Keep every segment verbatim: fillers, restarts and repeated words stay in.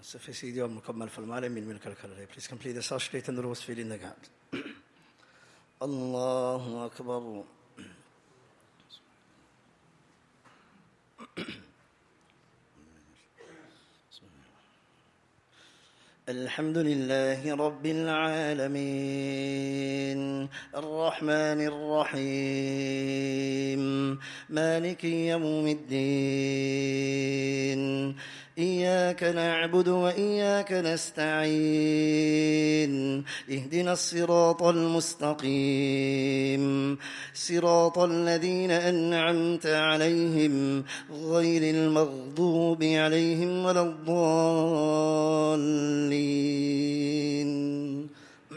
Sufficient مكمل في المال من ملك الكلام. Please complete the Sanskrit and the rules fill in the gaps. الله أكبر. الحمد لله رب العالمين الرحمن الرحيم مالك يوم الدين إياك نعبد وإياك نستعين اهدنا الصراط المستقيم صراط الذين أنعمت عليهم غير المغضوب عليهم ولا الضالين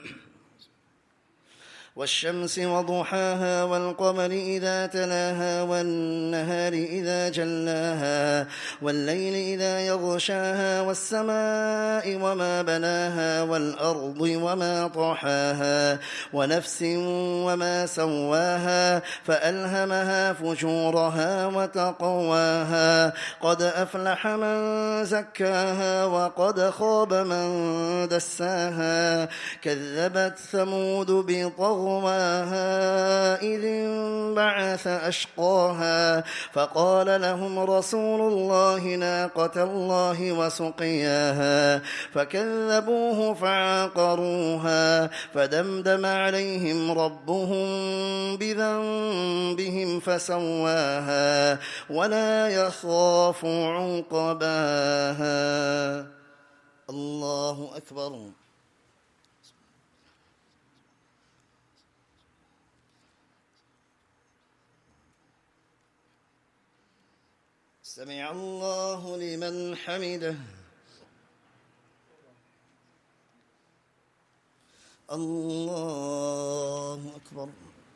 والشمس وضحاها والقمر إذا تلاها والنهار إذا جلاها والليل إذا يغشاها والسماء وما بناها والأرض وما طحاها ونفس وما سواها فألهمها فجورها وتقواها قد أفلح من زكاها وقد خاب من دساها كذبت ثمود بطغواها إذ انبعث أشقاها فقال لهم رسول الله ناقة الله وسقياها فكذبوه فعقروها فدمدم عليهم ربهم بذنبهم فسواها ولا يخاف عقباها. الله أكبر. سمع الله لمن حمده. الله أكبر.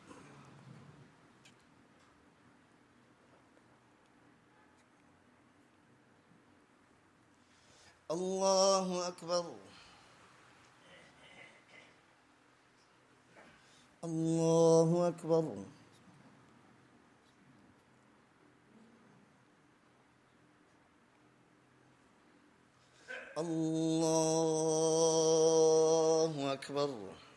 الله أكبر. الله أكبر. الله أكبر.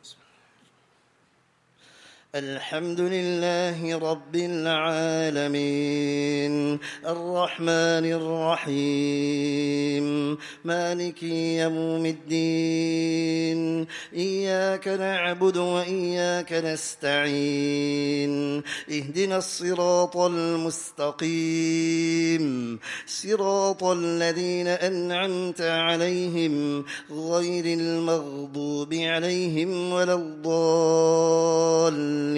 الحمد لله رب العالمين الرحمن الرحيم مالك يوم الدين إياك نعبد وإياك نستعين اهدنا الصراط المستقيم صراط الذين أنعمت عليهم غير المغضوب عليهم ولا الضالين.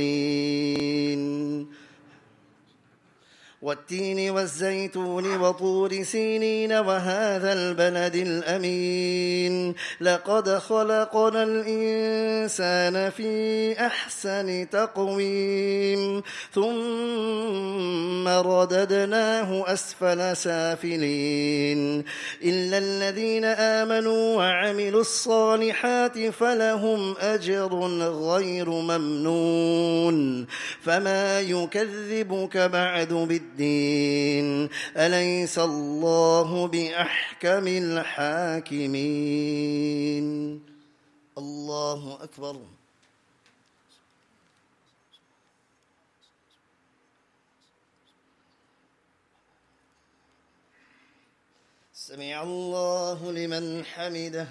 والتين والزيتون وطور سينين وهذا البلد الأمين لقد خلقنا الإنسان في أحسن تقويم ثم رددناه أسفل سافلين إلا الذين آمنوا وعملوا الصالحات فلهم أجر غير ممنون فما يكذبك بعد بالدين الدين أليس الله بأحكم الحاكمين. الله أكبر. سمع الله لمن حمده.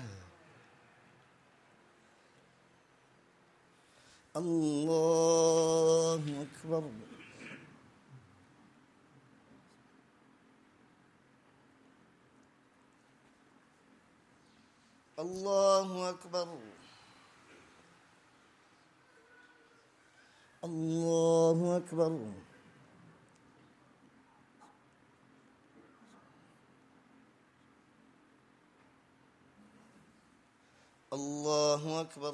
الله أكبر. الله أكبر. الله أكبر. الله أكبر.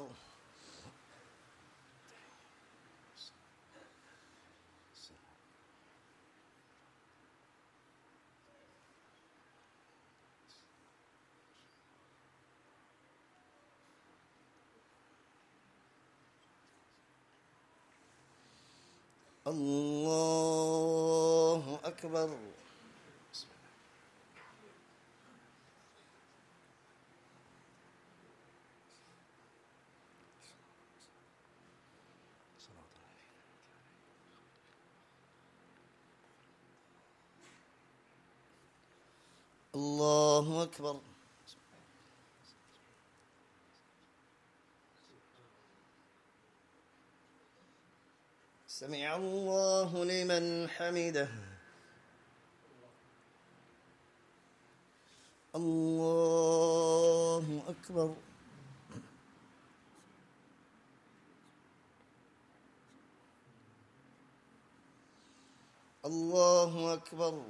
الله أكبر. الله أكبر. سمع الله لمن حمده. الله أكبر. الله أكبر.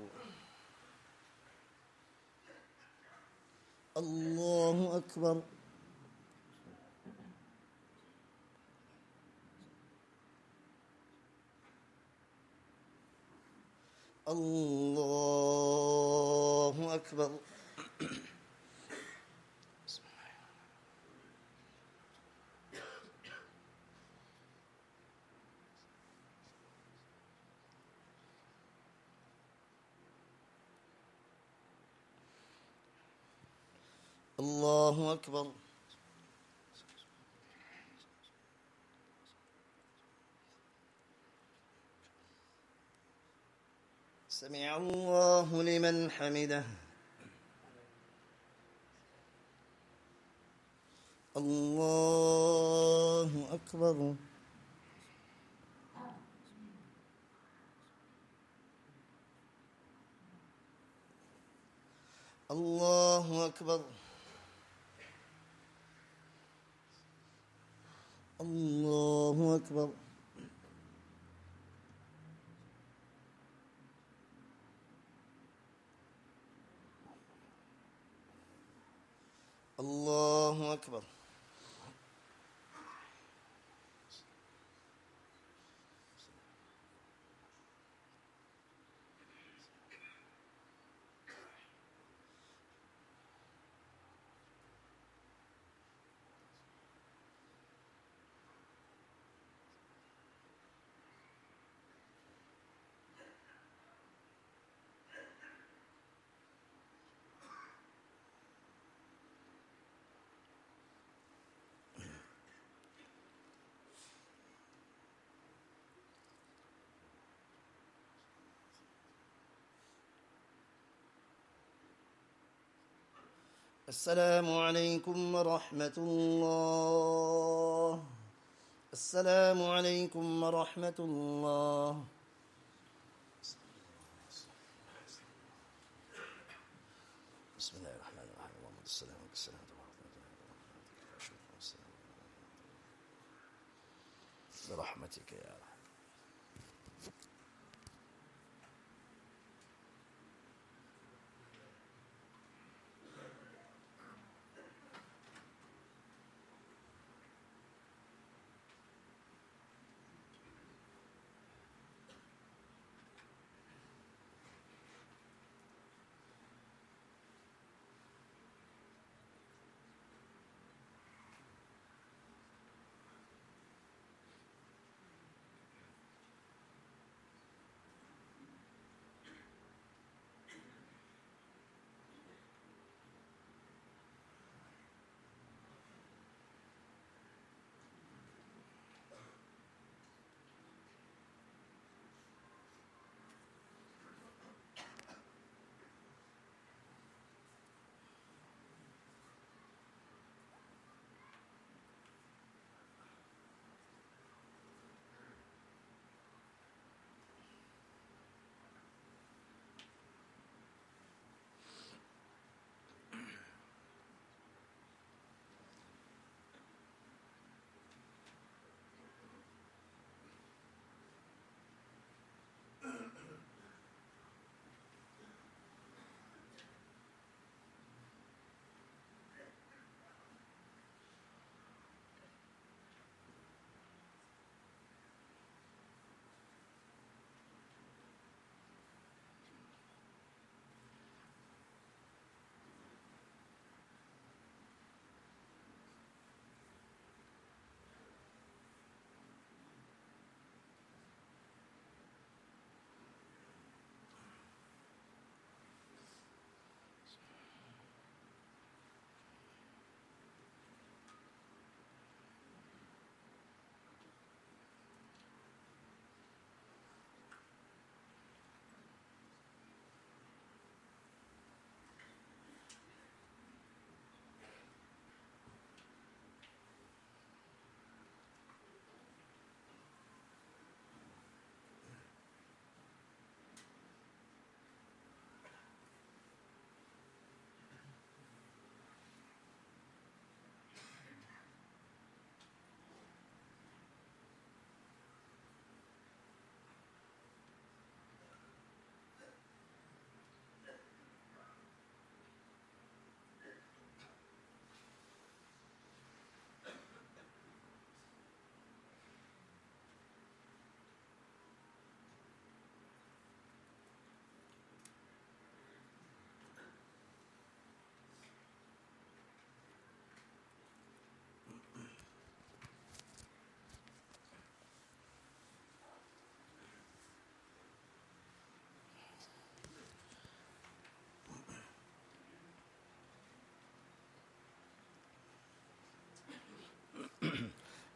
الله أكبر. الله أكبر. الله أكبر. سمع الله لمن حمده. الله أكبر. الله أكبر. الله أكبر. الله أكبر. السلام عليكم ورحمة الله. السلام عليكم ورحمة الله. بسم الله الرحمن الرحيم. اللهم صل وسلم برحمتك يا رب.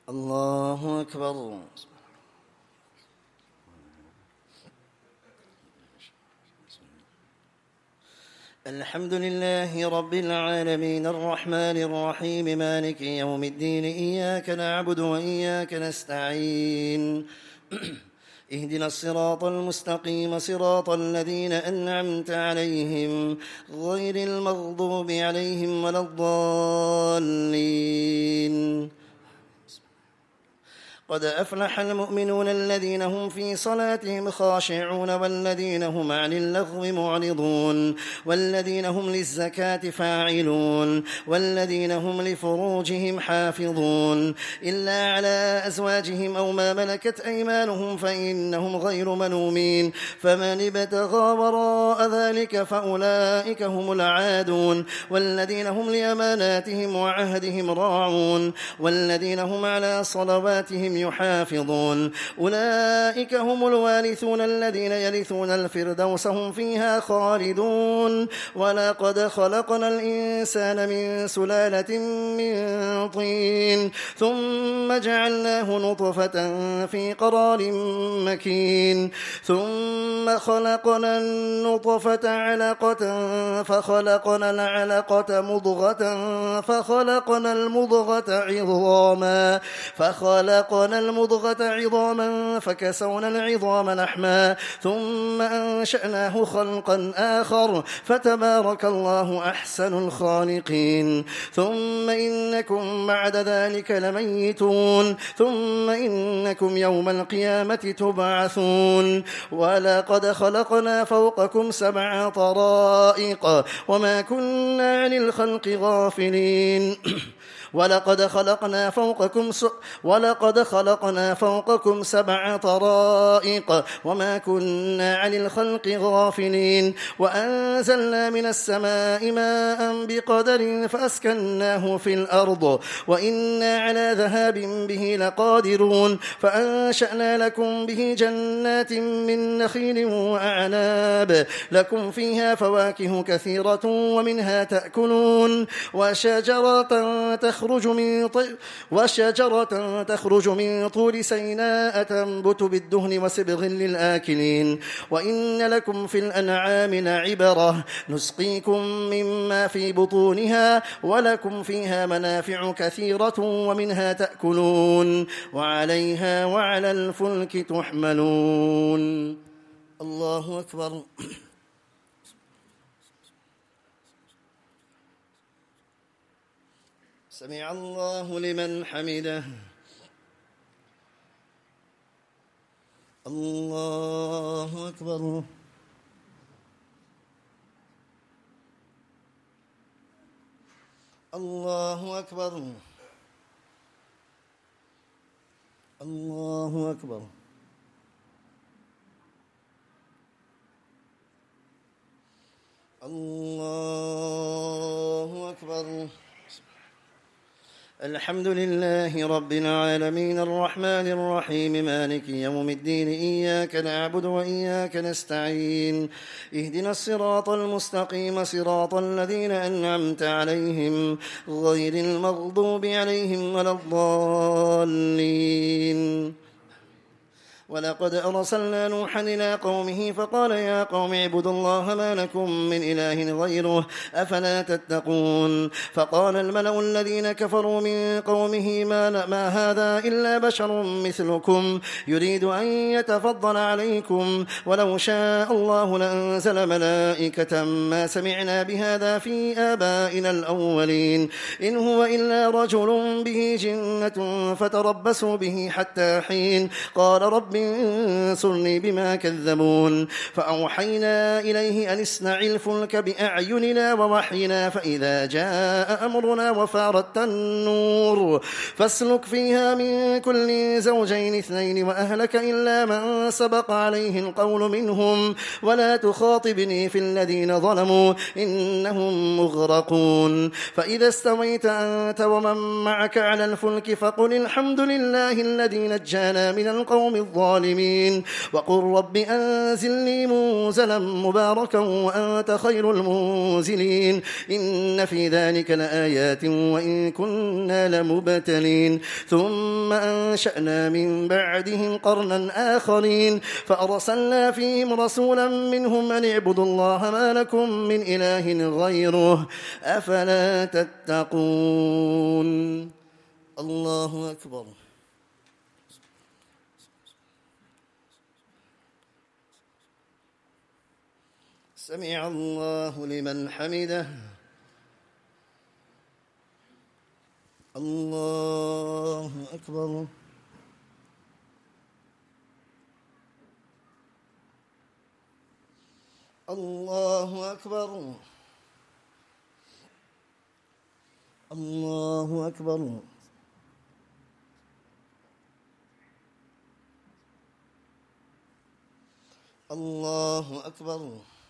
الله أكبر. الحمد لله رب العالمين الرحمن الرحيم مالك يوم الدين إياك نعبد وإياك نستعين اهدنا الصراط المستقيم صراط الذين أنعمت عليهم غير المغضوب عليهم ولا الضالين. قد أفلح المؤمنون الذين هم في صلاتهم خاشعون والذين هم عن اللغو معرضون والذين هم للزكاة فاعلون والذين هم لفروجهم حافظون إلا على أزواجهم أو ما ملكت أيمانهم فإنهم غير ملومين فمن ابتغى وراء ذلك فأولئك هم العادون والذين هم لأماناتهم وعهدهم راعون والذين هم على صلواتهم يحافظون أولئك هم الوارثون الذين يرثون الفردوس هم فيها خالدون. ولقد خلقنا الإنسان من سلالة من طين ثم جعلناه نطفة في قرار مكين ثم خلقنا النطفة علقة فخلقنا العلقة مضغة فخلقنا المضغة عظاما فخلقنا المضغة عظاما فكسونا العظام لحما ثم أنشأناه خلقا آخر فتبارك الله أحسن الخالقين. ثم إنكم بعد ذلك لميتون ثم إنكم يوم القيامة تبعثون. ولقد خلقنا فوقكم سبع طرائق وما كنا عن الخلق غافلين ولقد خلقنا فوقكم س... ولقد خلقنا فوقكم سبع طرائق وما كنا عن الخلق غافلين وأنزلنا من السماء ماء بقدر فأسكناه في الأرض وإنا على ذهاب به لقادرون فأنشأنا لكم به جنات من نخيل وأعناب لكم فيها فواكه كثيرة ومنها تأكلون وشجرة تخرج تخرج من ط... وشجرة تخرج من طور سيناء تنبت بالدهن وسبغ للآكلين. وإن لكم في الأنعام لعبرة نسقيكم مما في بطونها ولكم فيها منافع كثيرة ومنها تأكلون وعليها وعلى الفلك تحملون. الله أكبر. سمع الله لمن حمده. الله أكبر. الله أكبر. الله أكبر. الله أكبر. الحمد لله رب العالمين الرحمن الرحيم مالك يوم الدين إياك نعبد وإياك نستعين اهدنا الصراط المستقيم صراط الذين أنعمت عليهم غير المغضوب عليهم ولا الضالين. ولقد أرسلنا نوحا إلى قومه فقال يا قوم اعبدوا الله ما لكم من إله غيره أفلا تتقون. فقال الملأ الذين كفروا من قومه ما, ما هذا إلا بشر مثلكم يريد أن يتفضل عليكم ولو شاء الله لأنزل ملائكة ما سمعنا بهذا في آبائنا الأولين إن هو إلا رجل به جنة فتربصوا به حتى حين. قال رب انصرني بما كذبون. فأوحينا إليه أن اصنع الفلك بأعيننا ووحينا فإذا جاء أمرنا وفارت النور فاسلك فيها من كل زوجين اثنين وأهلك إلا من سبق عليه القول منهم ولا تخاطبني في الذين ظلموا إنهم مغرقون. فإذا استويت أنت ومن معك على الفلك فقل الحمد لله الذي نجانا من القوم الظالمين الظالمين وقل رب أنزلني منزلا مباركا وأنت خير المنزلين إن في ذلك لآيات وإن كنا لمبتلين ثم أنشأنا من بعدهم قرنا آخرين فأرسلنا فيهم رسولا منهم أن اعبدوا الله ما لكم من إله غيره أفلا تتقون الله أكبر سمع الله لمن حمده الله أكبر الله أكبر الله أكبر الله أكبر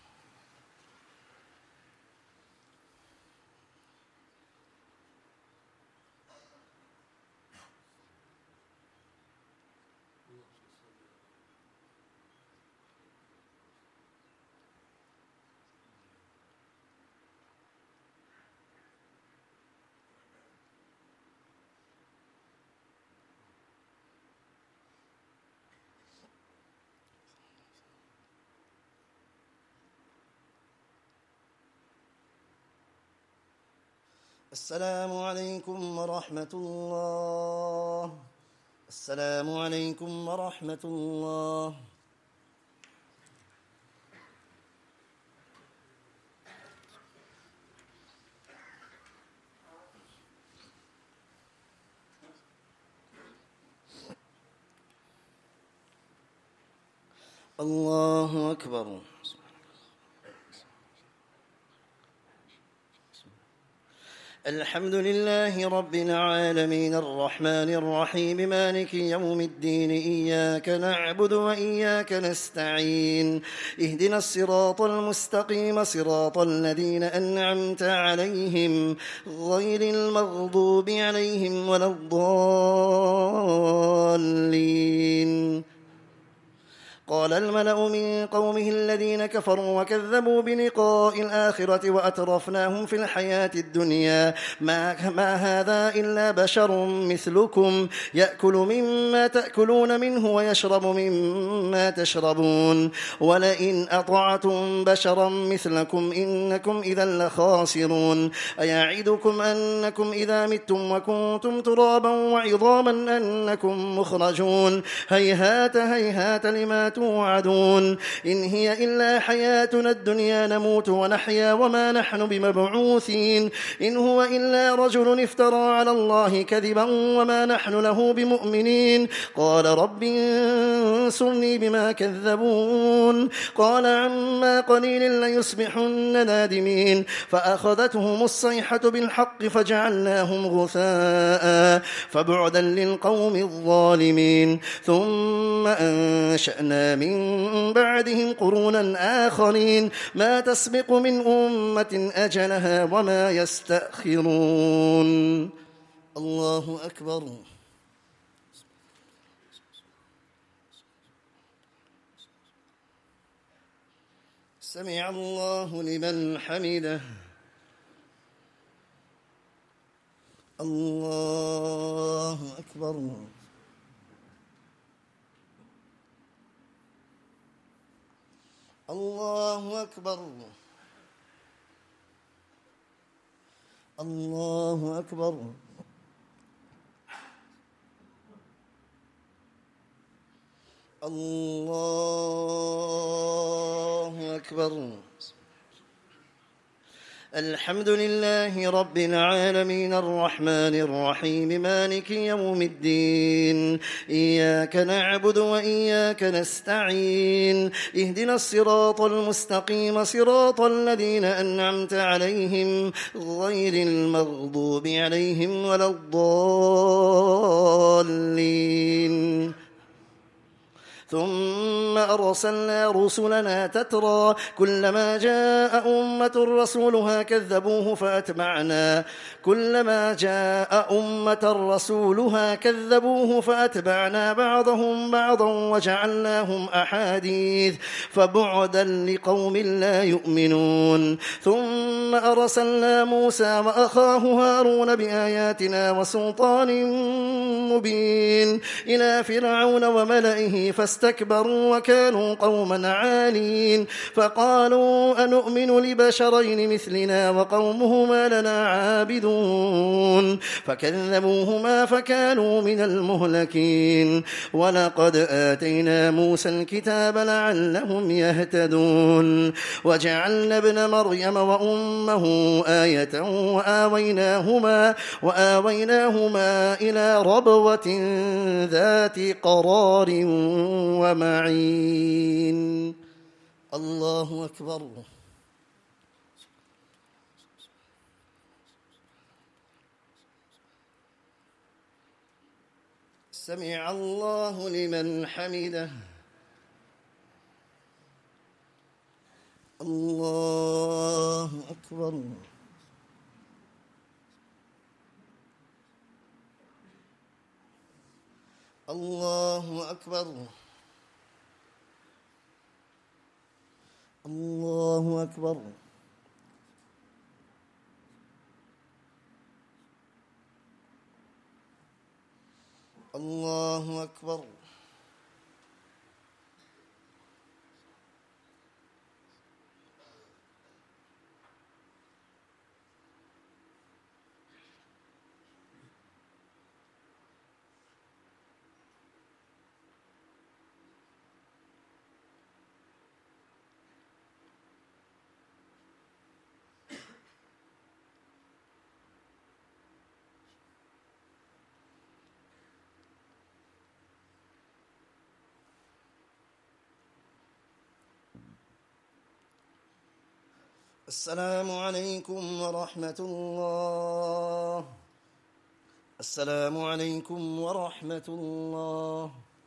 السلام عليكم ورحمة الله السلام عليكم ورحمة الله الله أكبر الحمد لله رب العالمين الرحمن الرحيم مالك يوم الدين إياك نعبد وإياك نستعين اهدنا الصراط المستقيم صراط الذين أنعمت عليهم غير المغضوب عليهم ولا الضالين قال الملأ من قومه الذين كفروا وكذبوا بلقاء الآخرة وأترفناهم في الحياة الدنيا ما, ما هذا إلا بشر مثلكم يأكل مما تأكلون منه ويشرب مما تشربون ولئن أطعتم بشرا مثلكم إنكم إذا لخاسرون أيعدكم أنكم إذا متم وكنتم ترابا وعظاما أنكم مخرجون هيهات هيهات لما توعدون إن هي إلا حياتنا الدنيا نموت ونحيا وما نحن بمبعوثين إن هو إلا رجل افترى على الله كذبا وما نحن له بمؤمنين قال رب انصرني بما كذبون قال عما قليل ليصبحن نادمين فأخذتهم الصيحة بالحق فجعلناهم غثاء فبعدا للقوم الظالمين ثم أنشأنا من بعدهم قرونا آخرين ما تسبق من أمة أجلها وما يستأخرون الله أكبر سمع الله لمن حمده الله أكبر الله أكبر الله أكبر الله أكبر الحمد لله رب العالمين الرحمن الرحيم مالك يوم الدين إياك نعبد وإياك نستعين اهدنا الصراط المستقيم صراط الذين أنعمت عليهم غير المغضوب عليهم ولا الضالين ثم أرسلنا رسلنا تترى كلما جاء أمة رسولها كذبوه فأتبعنا كلما جاء أمة رسولها كذبوه فأتبعنا بعضهم بعضا وجعلناهم أحاديث فبعدا لقوم لا يؤمنون ثم أرسلنا موسى وأخاه هارون بآياتنا وسلطان مبين إلى فرعون وملئه فاستكبروا وكانوا قوما عالين فقالوا أنؤمن لبشرين مثلنا وقومهما لنا عابدون فكذبوهما فكانوا من المهلكين ولقد آتينا موسى الكتاب لعلهم يهتدون وجعلنا ابن مريم وأمه آية وآويناهما, وآويناهما إلى ربوة ذات قرار ومعين. الله أكبر. سمع الله لمن حمده. الله أكبر. الله أكبر. الله أكبر. الله أكبر. السلام عليكم ورحمة الله. السلام عليكم ورحمة الله.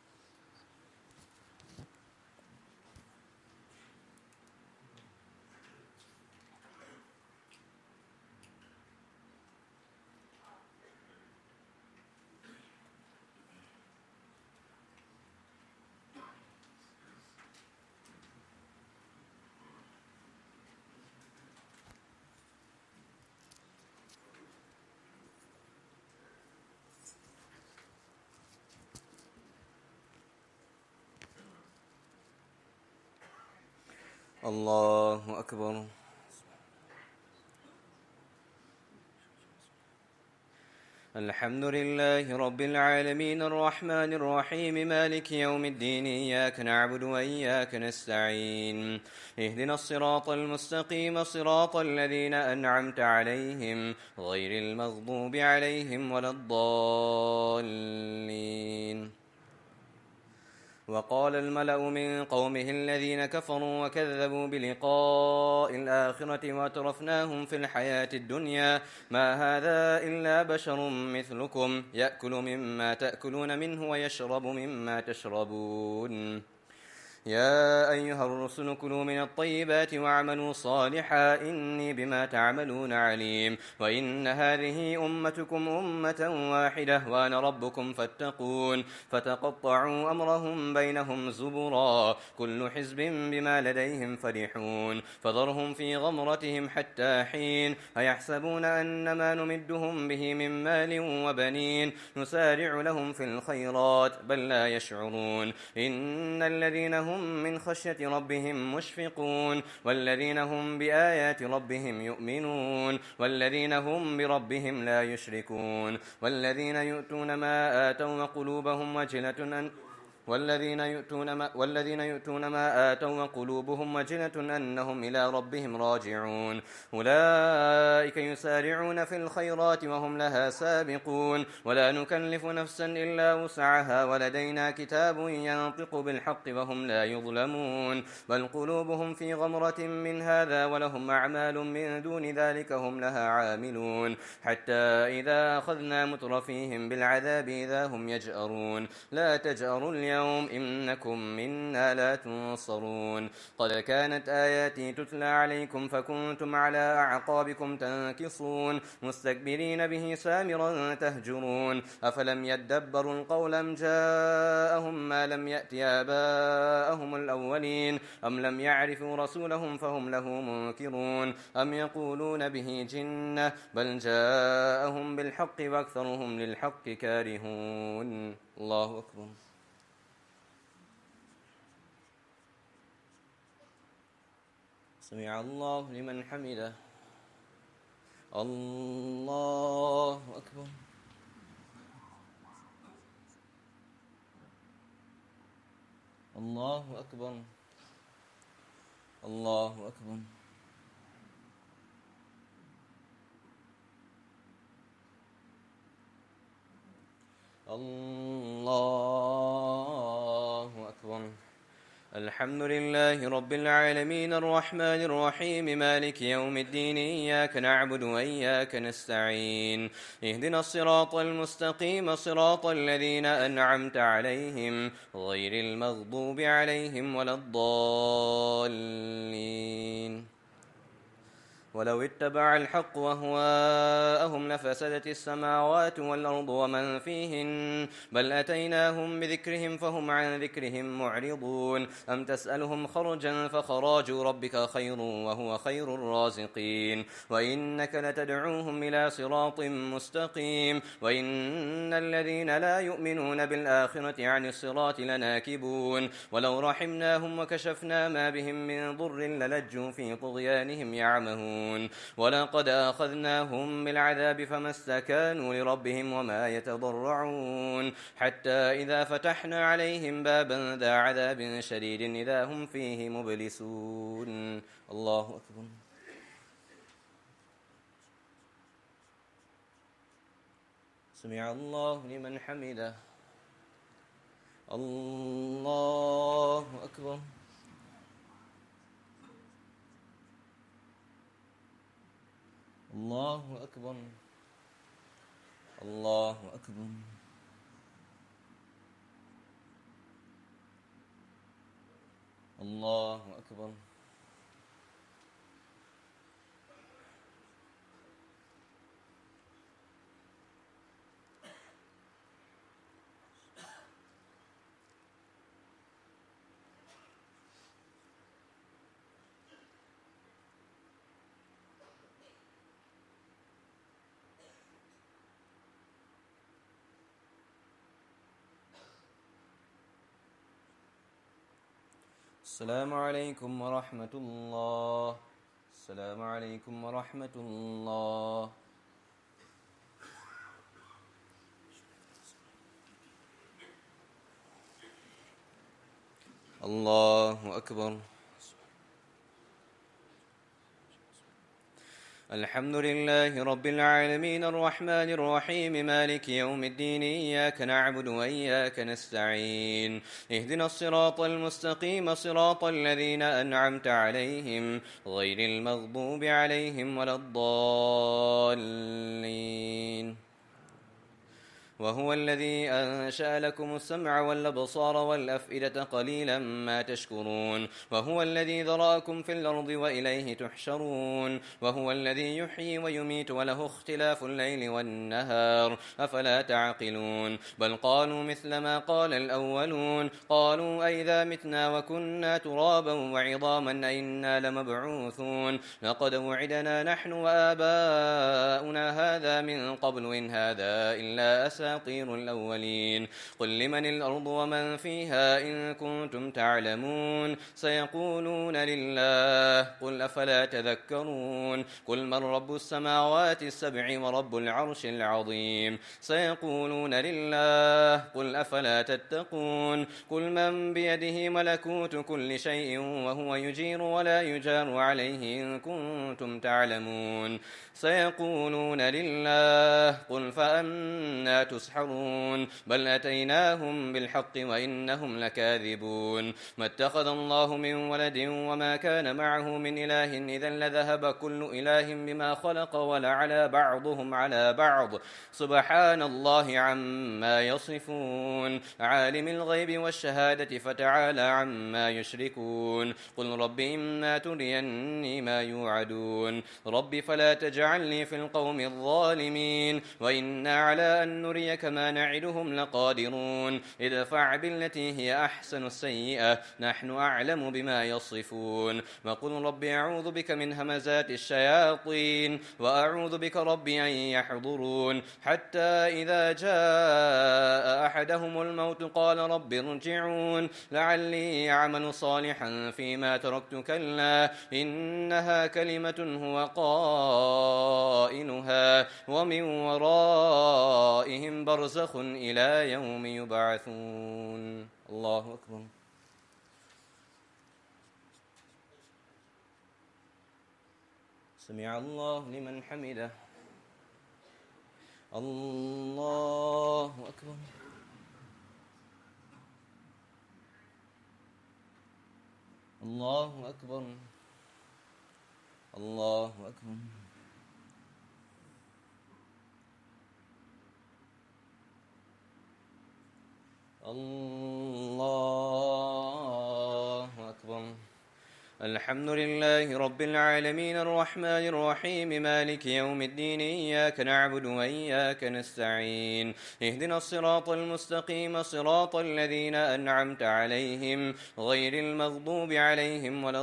الله أكبر. الحمد لله رب العالمين الرحمن الرحيم مالك يوم الدين إياك نعبد وإياك نستعين اهدنا الصراط المستقيم صراط الذين أنعمت عليهم غير المغضوب عليهم ولا الضالين. وقال الملأ من قومه الذين كفروا وكذبوا بلقاء الآخرة وأترفناهم في الحياة الدنيا ما هذا إلا بشر مثلكم يأكل مما تأكلون منه ويشرب مما تشربون يا أيها الرسل كلوا من الطيبات واعملوا صالحا إني بما تعملون عليم وإن هذه أمتكم أمة واحدة وأنا ربكم فاتقون فتقطعوا أمرهم بينهم زبرا كل حزب بما لديهم فرحون فذرهم في غمرتهم حتى حين أيحسبون أن ما نمدهم به من مال وبنين نسارع لهم في الخيرات بل لا يشعرون إن الذين هم من خشية ربهم مشفقون والذين هم بآيات ربهم يؤمنون والذين هم بربهم لا يشركون والذين يؤتون ما آتوا وقلوبهم وجلة أن والذين يؤتون ما والذين يؤتون ما آتوا وقلوبهم وجلة أنهم إلى ربهم راجعون أولئك أولئك يسارعون في الخيرات وهم لها سابقون ولا نكلف نفسا إلا وسعها ولدينا كتاب ينطق بالحق وهم لا يظلمون بل قلوبهم في غمرة من هذا ولهم أعمال من دون ذلك هم لها عاملون حتى إذا أخذنا مترفيهم بالعذاب إذا هم يجأرون لا تجأروا اليوم إنكم منا لا تنصرون قد كانت آياتي تتلى عليكم فكنتم على أعقابكم تنكصون مستكبرين به سامرا تهجرون أفلم يدبروا القول أم جاءهم ما لم يأت آباءهم الأولين أم لم يعرفوا رسولهم فهم له منكرون أم يقولون به جنة بل جاءهم بالحق وأكثرهم للحق كارهون الله أكبر سمع الله لمن حمده الله أكبر الله أكبر الله أكبر الله أكبر الحمد لله رب العالمين الرحمن الرحيم مالك يوم الدين إياك نعبد وإياك نستعين اهدنا الصراط المستقيم صراط الذين أنعمت عليهم غير المغضوب عليهم ولا الضالين ولو اتبع الحق وهواءهم لفسدت السماوات والأرض ومن فيهن بل أتيناهم بذكرهم فهم عن ذكرهم معرضون أم تسألهم خرجا فخراج ربك خير وهو خير الرازقين وإنك لتدعوهم إلى صراط مستقيم وإن الذين لا يؤمنون بالآخرة عن الصراط لناكبون ولو رحمناهم وكشفنا ما بهم من ضر للجوا في طغيانهم يعمهون ولقد أخذناهم بالعذاب فما استكانوا لربهم وما يتضرعون حتى إذا فتحنا عليهم بابا ذا عذاب شديد إذا هم فيه مبلسون الله أكبر سمع الله لمن حمده الله أكبر الله أكبر الله أكبر الله أكبر السلام عليكم ورحمة الله السلام عليكم ورحمة الله الله أكبر الحمد لله رب العالمين الرحمن الرحيم مالك يوم الدين إياك نعبد وإياك نستعين اهدنا الصراط المستقيم صراط الذين أنعمت عليهم غير المغضوب عليهم ولا الضالين وهو الذي أنشأ لكم السمع والأبصار والأفئدة قليلا ما تشكرون وهو الذي ذرأكم في الأرض وإليه تحشرون وهو الذي يحيي ويميت وله اختلاف الليل والنهار أفلا تعقلون بل قالوا مثل ما قال الأولون قالوا أئذا متنا وكنا ترابا وعظاما أئنا لمبعوثون لقد وعدنا نحن وآباؤنا هذا من قبل إن هذا إلا أساطير أساطير الأولين قل لمن الأرض ومن فيها إن كنتم تعلمون سيقولون لله قل أفلا تذكرون قل من رب السماوات السبع ورب العرش العظيم سيقولون لله قل أفلا تتقون قل من بيده ملكوت كل شيء وهو يجير ولا يجار عليه إن كنتم تعلمون سيقولون لله قل فأنا تسحرون بل أتيناهم بالحق وإنهم لكاذبون ما اتخذ الله من ولد وما كان معه من إله إذا لذهب كل إله بما خلق ولعلى بعضهم على بعض سبحان الله عما يصفون عالم الغيب والشهادة فتعالى عما يشركون قل رب إما تريني ما يوعدون رب فلا تجعلني في القوم الظالمين وإنا على أن نريك ما نعدهم لقادرون ادفع بالتي هي أحسن السيئة نحن أعلم بما يصفون وقل رب أعوذ بك من همزات الشياطين وأعوذ بك رب أن يحضرون حتى إذا جاء أحدهم الموت قال رب ارجعون لعلي أعمل صالحا فيما تركت كلا إنها كلمة هو قائلها ومن ورائهم برزخ إلى يوم يبعثون الله أكبر سمع الله لمن حمده الله أكبر الله أكبر الله أكبر الله أكبر الحمد لله رب العالمين الرحمن الرحيم مالك يوم الدين إياك نعبد وإياك نستعين اهدنا الصراط المستقيم صراط الذين أنعمت عليهم غير المغضوب عليهم ولا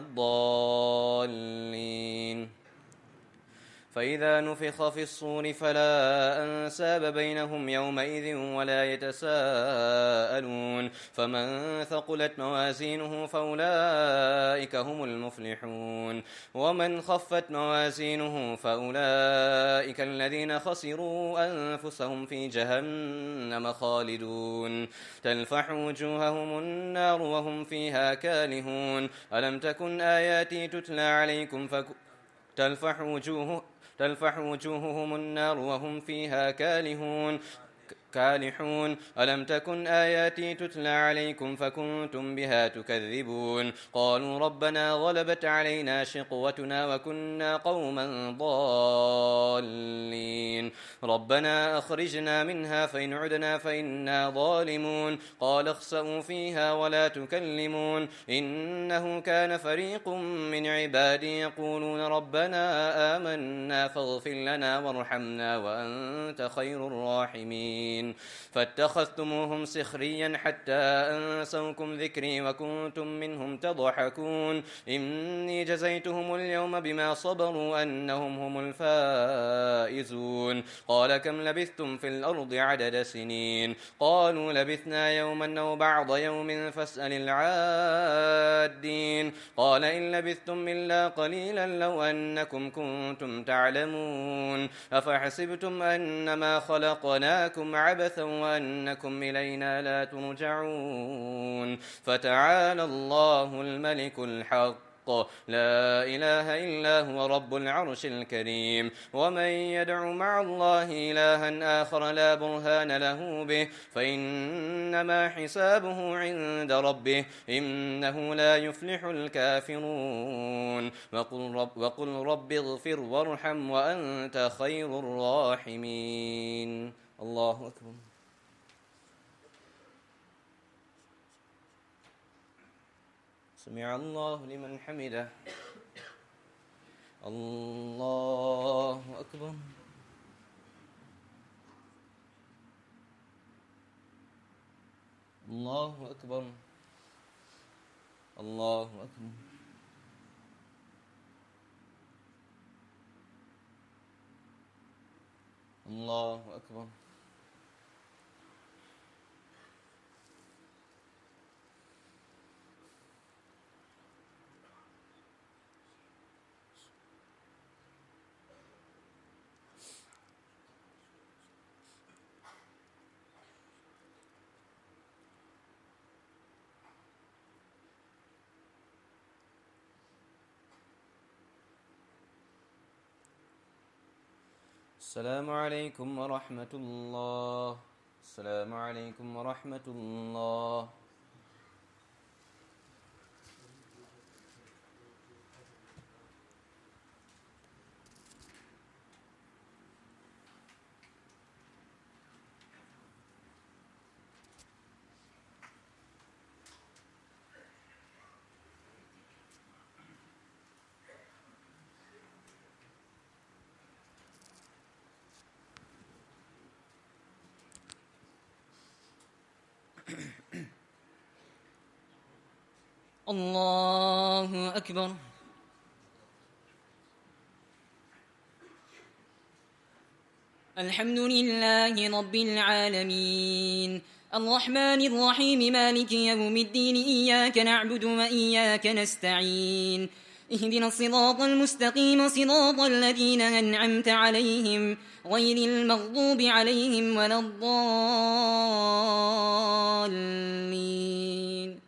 الضالين فإذا نفخ في الصور فلا أنساب بينهم يومئذ ولا يتساءلون فمن ثقلت موازينه فأولئك هم المفلحون ومن خفت موازينه فأولئك الذين خسروا أنفسهم في جهنم خالدون تلفح وجوههم النار وهم فيها كالهون ألم تكن آياتي تتلى عليكم فك تلفح وجوه تلفح وجوههم النار وهم فيها كالهون كالحون ألم تكن آياتي تتلى عليكم فكنتم بها تكذبون قالوا ربنا غلبت علينا شقوتنا وكنا قوما ضالين ربنا أخرجنا منها فإن عدنا فإنا ظالمون قال اخسئوا فيها ولا تكلمون إنه كان فريق من عبادي يقولون ربنا آمنا فاغفر لنا وارحمنا وأنت خير الراحمين فاتخذتموهم سخريا حتى أنسوكم ذكري وكنتم منهم تضحكون إني جزيتهم اليوم بما صبروا أنهم هم الفائزون قال كم لبثتم في الأرض عدد سنين قالوا لبثنا يوما أو بعض يوم فاسأل العادين قال إن لبثتم إلا قليلا لو أنكم كنتم تعلمون أفحسبتم أنما خلقناكم عبثا وأنكم إلينا لا ترجعون فتعالى الله الملك الحق لا إله إلا هو رب العرش الكريم ومن يدع مع الله إلها آخر لا برهان له به فإنما حسابه عند ربه إنه لا يفلح الكافرون وقل رب, وقل رب اغفر وارحم وأنت خير الراحمين الله أكبر سمع الله لمن حمده الله أكبر الله أكبر الله أكبر الله أكبر السلام عليكم ورحمة الله. السلام عليكم ورحمة الله. الله أكبر. الحمد لله رب العالمين الرحمن الرحيم مالك يوم الدين إياك نعبد وإياك نستعين اهدنا الصراط المستقيم صراط الذين أنعمت عليهم غير المغضوب عليهم ولا الضالين.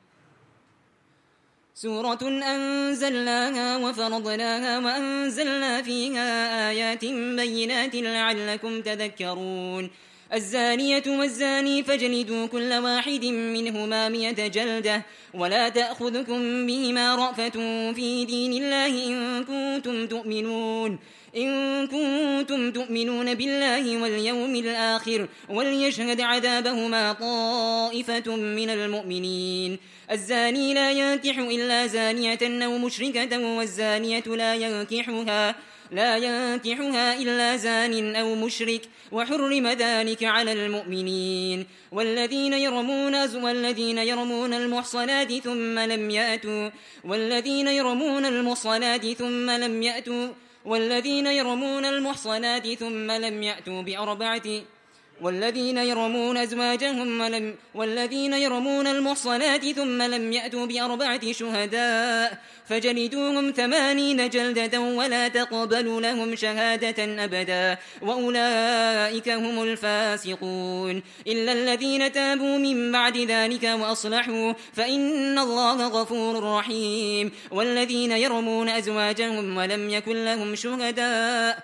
سورة أنزلناها وفرضناها وأنزلنا فيها آيات بينات لعلكم تذكرون. الزانية والزاني فاجلدوا كل واحد منهما مئة جلدة ولا تأخذكم بهما رأفة في دين الله إن كنتم تؤمنون إن كنتم تؤمنون بالله واليوم الآخر وليشهد عذابهما طائفة من المؤمنين. الزاني لا ينكح إلا زانية أو مشركة والزانية لا ينكحها لا ينكحها إلا زان أو مشرك وحرم ذلك على المؤمنين. والذين يرمون والذين يرمون المحصنات ثم لم يأتوا والذين يرمون المحصنات ثم لم يأتوا والذين يرمون المحصنات ثم لم يأتوا بأربعة والذين يرمون أزواجهم ولم والذين يرمون المحصنات ثم لم يأتوا بأربعة شهداء فجلدوهم ثمانين جلدة ولا تقبلوا لهم شهادة أبدا وأولئك هم الفاسقون إلا الذين تابوا من بعد ذلك وأصلحوا فإن الله غفور رحيم. والذين يرمون أزواجهم ولم يكن لهم شهداء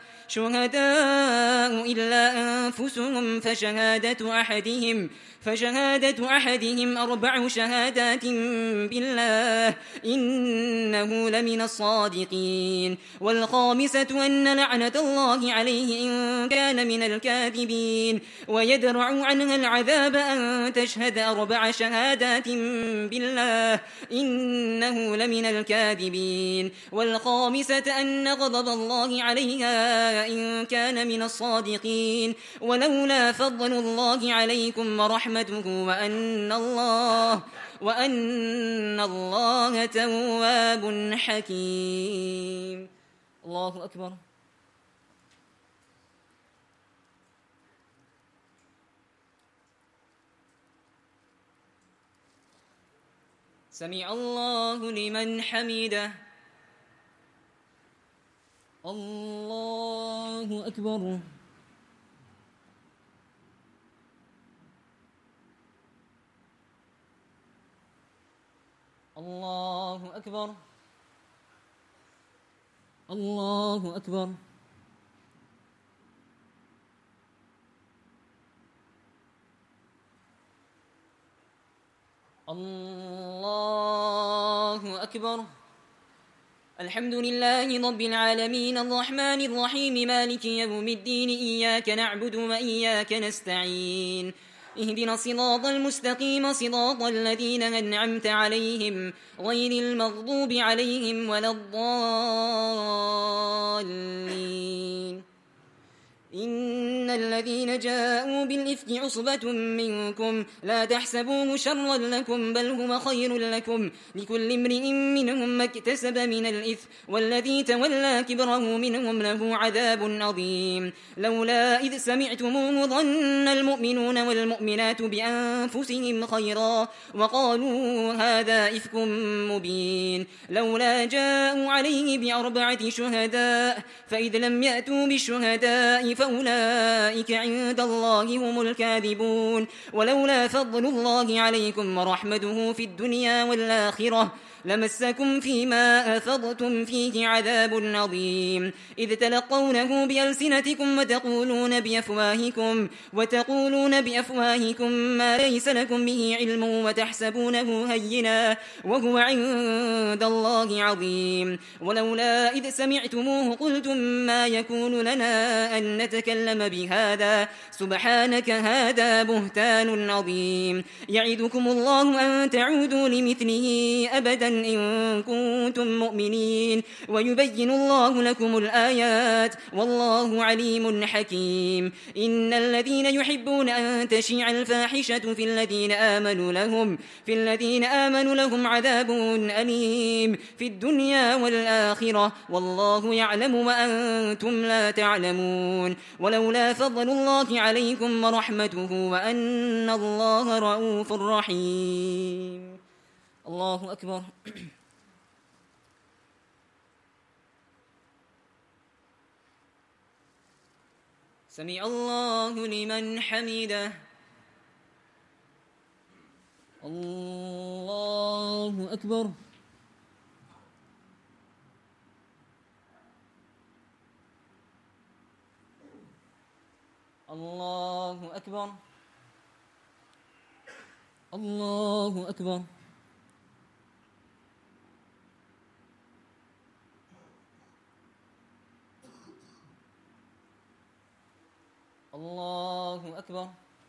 شهداء إلا أنفسهم فشهادة أحدهم فشهادة أحدهم أربع شهادات بالله إنه لمن الصادقين. والخامسة أن لعنة الله عليه إن كان من الكاذبين ويدرع عنها العذاب أن تشهد أربع شهادات بالله إنه لمن الكاذبين. والخامسة أن غضب الله عليها إن كان من الصادقين ولولا فضل الله عليكم ورحمته وأن الله وأن الله تواب حكيم. الله أكبر. سمع الله لمن حمده. الله أكبر. الله أكبر. الله أكبر. الله أكبر. الحمد لله رب العالمين الرحمن الرحيم مالك يوم الدين إياك نعبد وإياك نستعين اهدنا الصراط المستقيم صراط الذين أنعمت عليهم غير المغضوب عليهم ولا الضالين. إن الذين جاءوا بالإفك عصبة منكم لا تحسبوه شرا لكم بل هو خير لكم لكل امرئ منهم ما اكتسب من الإثم والذي تولى كبره منهم له عذاب عظيم. لولا إذ سمعتموه ظن المؤمنون والمؤمنات بأنفسهم خيرا وقالوا هذا إفك مبين. لولا جاءوا عليه بأربعة شهداء فإذ لم يأتوا بالشهداء فأولئك عند الله هم الكاذبون. ولولا فضل الله عليكم ورحمته في الدنيا والآخرة لمسكم فيما أفضتم فيه عذاب عظيم إذ تلقونه بألسنتكم وتقولون بأفواهكم وتقولون بأفواهكم ما ليس لكم به علم وتحسبونه هينا وهو عند الله عظيم ولولا إذ سمعتموه قلتم ما يكون لنا أن نتكلم بهذا سبحانك هذا بهتان عظيم يعدكم الله أن تعودوا لمثله أبدا إن كنتم مؤمنين ويبين الله لكم الآيات والله عليم حكيم إن الذين يحبون أن تشيع الفاحشة في الذين آمنوا لهم في الذين آمنوا لهم عذاب أليم في الدنيا والآخرة والله يعلم وأنتم لا تعلمون ولولا فضل الله عليكم ورحمته وأن الله رؤوف رحيم الله أكبر سمع الله لمن حمده الله أكبر الله أكبر الله أكبر الله أكبر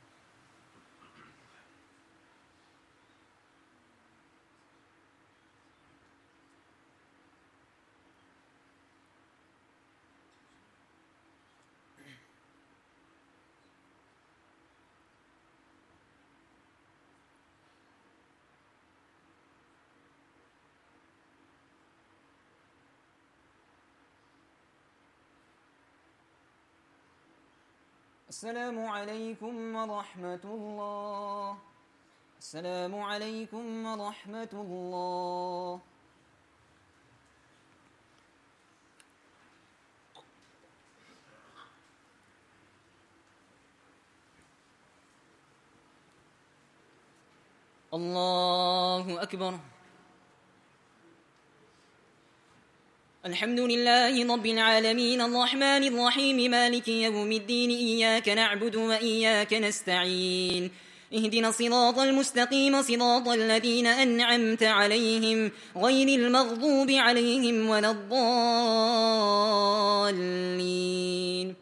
السلام عليكم ورحمة الله السلام عليكم ورحمة الله الله أكبر الحمد لله رب العالمين الرحمن الرحيم مالك يوم الدين إياك نعبد وإياك نستعين اهدنا الصراط المستقيم صراط الذين أنعمت عليهم غير المغضوب عليهم ولا الضالين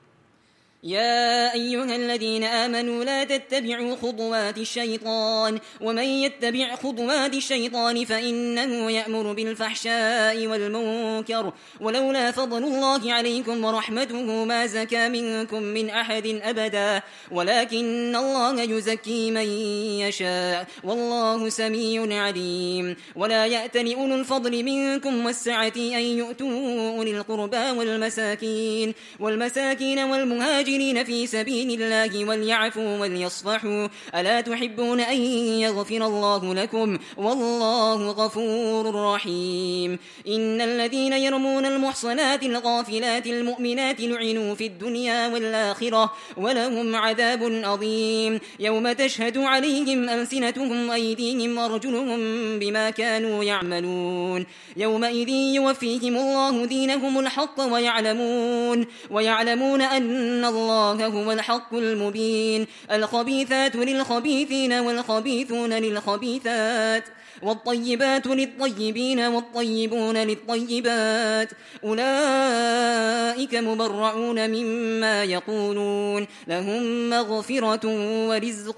يا أيها الذين آمنوا لا تتبعوا خطوات الشيطان ومن يتبع خطوات الشيطان فإنه يأمر بالفحشاء والمنكر ولولا فضل الله عليكم ورحمته ما زكى منكم من أحد أبدا ولكن الله يزكي من يشاء والله سميع عليم ولا يأتل أولو الفضل منكم والسعة أن يؤتوا أولي القربى والمساكين والمساكين والمهاجرين في سبيل الله وليعفوا وليصفحوا ألا تحبون أن يغفر الله لكم والله غفور رحيم إن الذين يرمون المحصنات الغافلات المؤمنات لعنوا في الدنيا والآخرة ولهم عذاب عظيم يوم تشهد عليهم ألسنتهم وأيديهم وأرجلهم بما كانوا يعملون يومئذ يوفيهم الله دينهم الحق ويعلمون ويعلمون أن الله هو الحق المبين الخبيثات للخبيثين والخبيثون للخبيثات والطيبات للطيبين والطيبون للطيبات أولئك مبرعون مما يقولون لهم مغفرة ورزق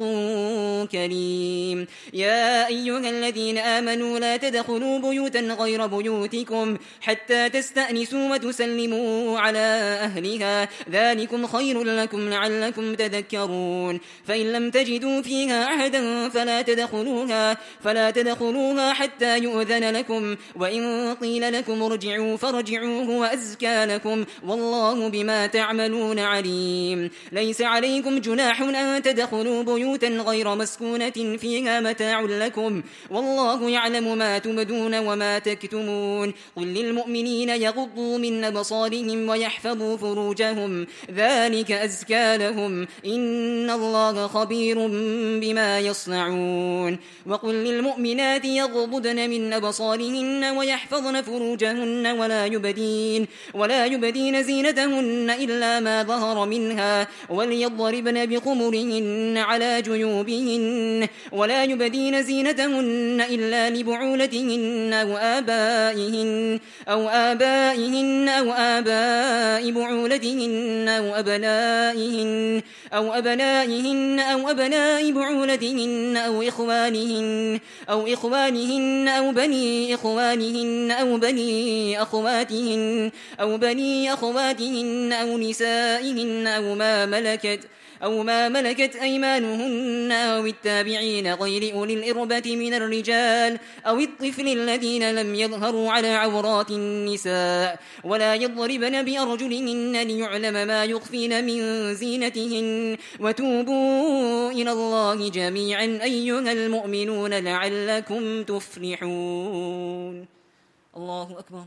كريم يا أيها الذين آمنوا لا تدخلوا بيوتا غير بيوتكم حتى تستأنسوا وتسلموا على أهلها ذلكم خير لكم لعلكم تذكرون فإن لم تجدوا فيها أحدا فلا تدخلوها فلا تدخلوها حتى يؤذن لكم وإن قيل لكم ارجعوا فارجعوه وأزكى لكم والله بما تعملون عليم ليس عليكم جناح أن تدخلوا بيوتا غير مسكونة فيها متاع لكم والله يعلم ما تبدون وما تكتمون قل للمؤمنين يغضوا من أبصارهم ويحفظوا فروجهم ذلك ذلك أزكى لهم إن الله خبير بما يصنعون وقل للمؤمنات يغضضن من أبصارهن ويحفظن فروجهن ولا يبدين ولا يبدين زينتهن إلا ما ظهر منها وليضربن بخمرهن على جيوبهن ولا يبدين زينتهن إلا لبعولتهن أو آبائهن أو آبائهن أو آباء بعولتهن أو أبنائهن أو أبنائهن أو أبناء بعولتهن أو إخوانهن أو إخوانهن أو بني إخوانهن أو بني أخواتهن أو بني أخواتهن أو نسائهن أو ما ملكت أو ما ملكت أيمانهن أو التابعين غير أولي الإربة من الرجال أو الطفل الذين لم يظهروا على عورات النساء ولا يضربن بأرجلهن ليعلم ما يخفين من زينتهن وتوبوا إلى الله جميعا أيها المؤمنون لعلكم تفلحون. الله أكبر.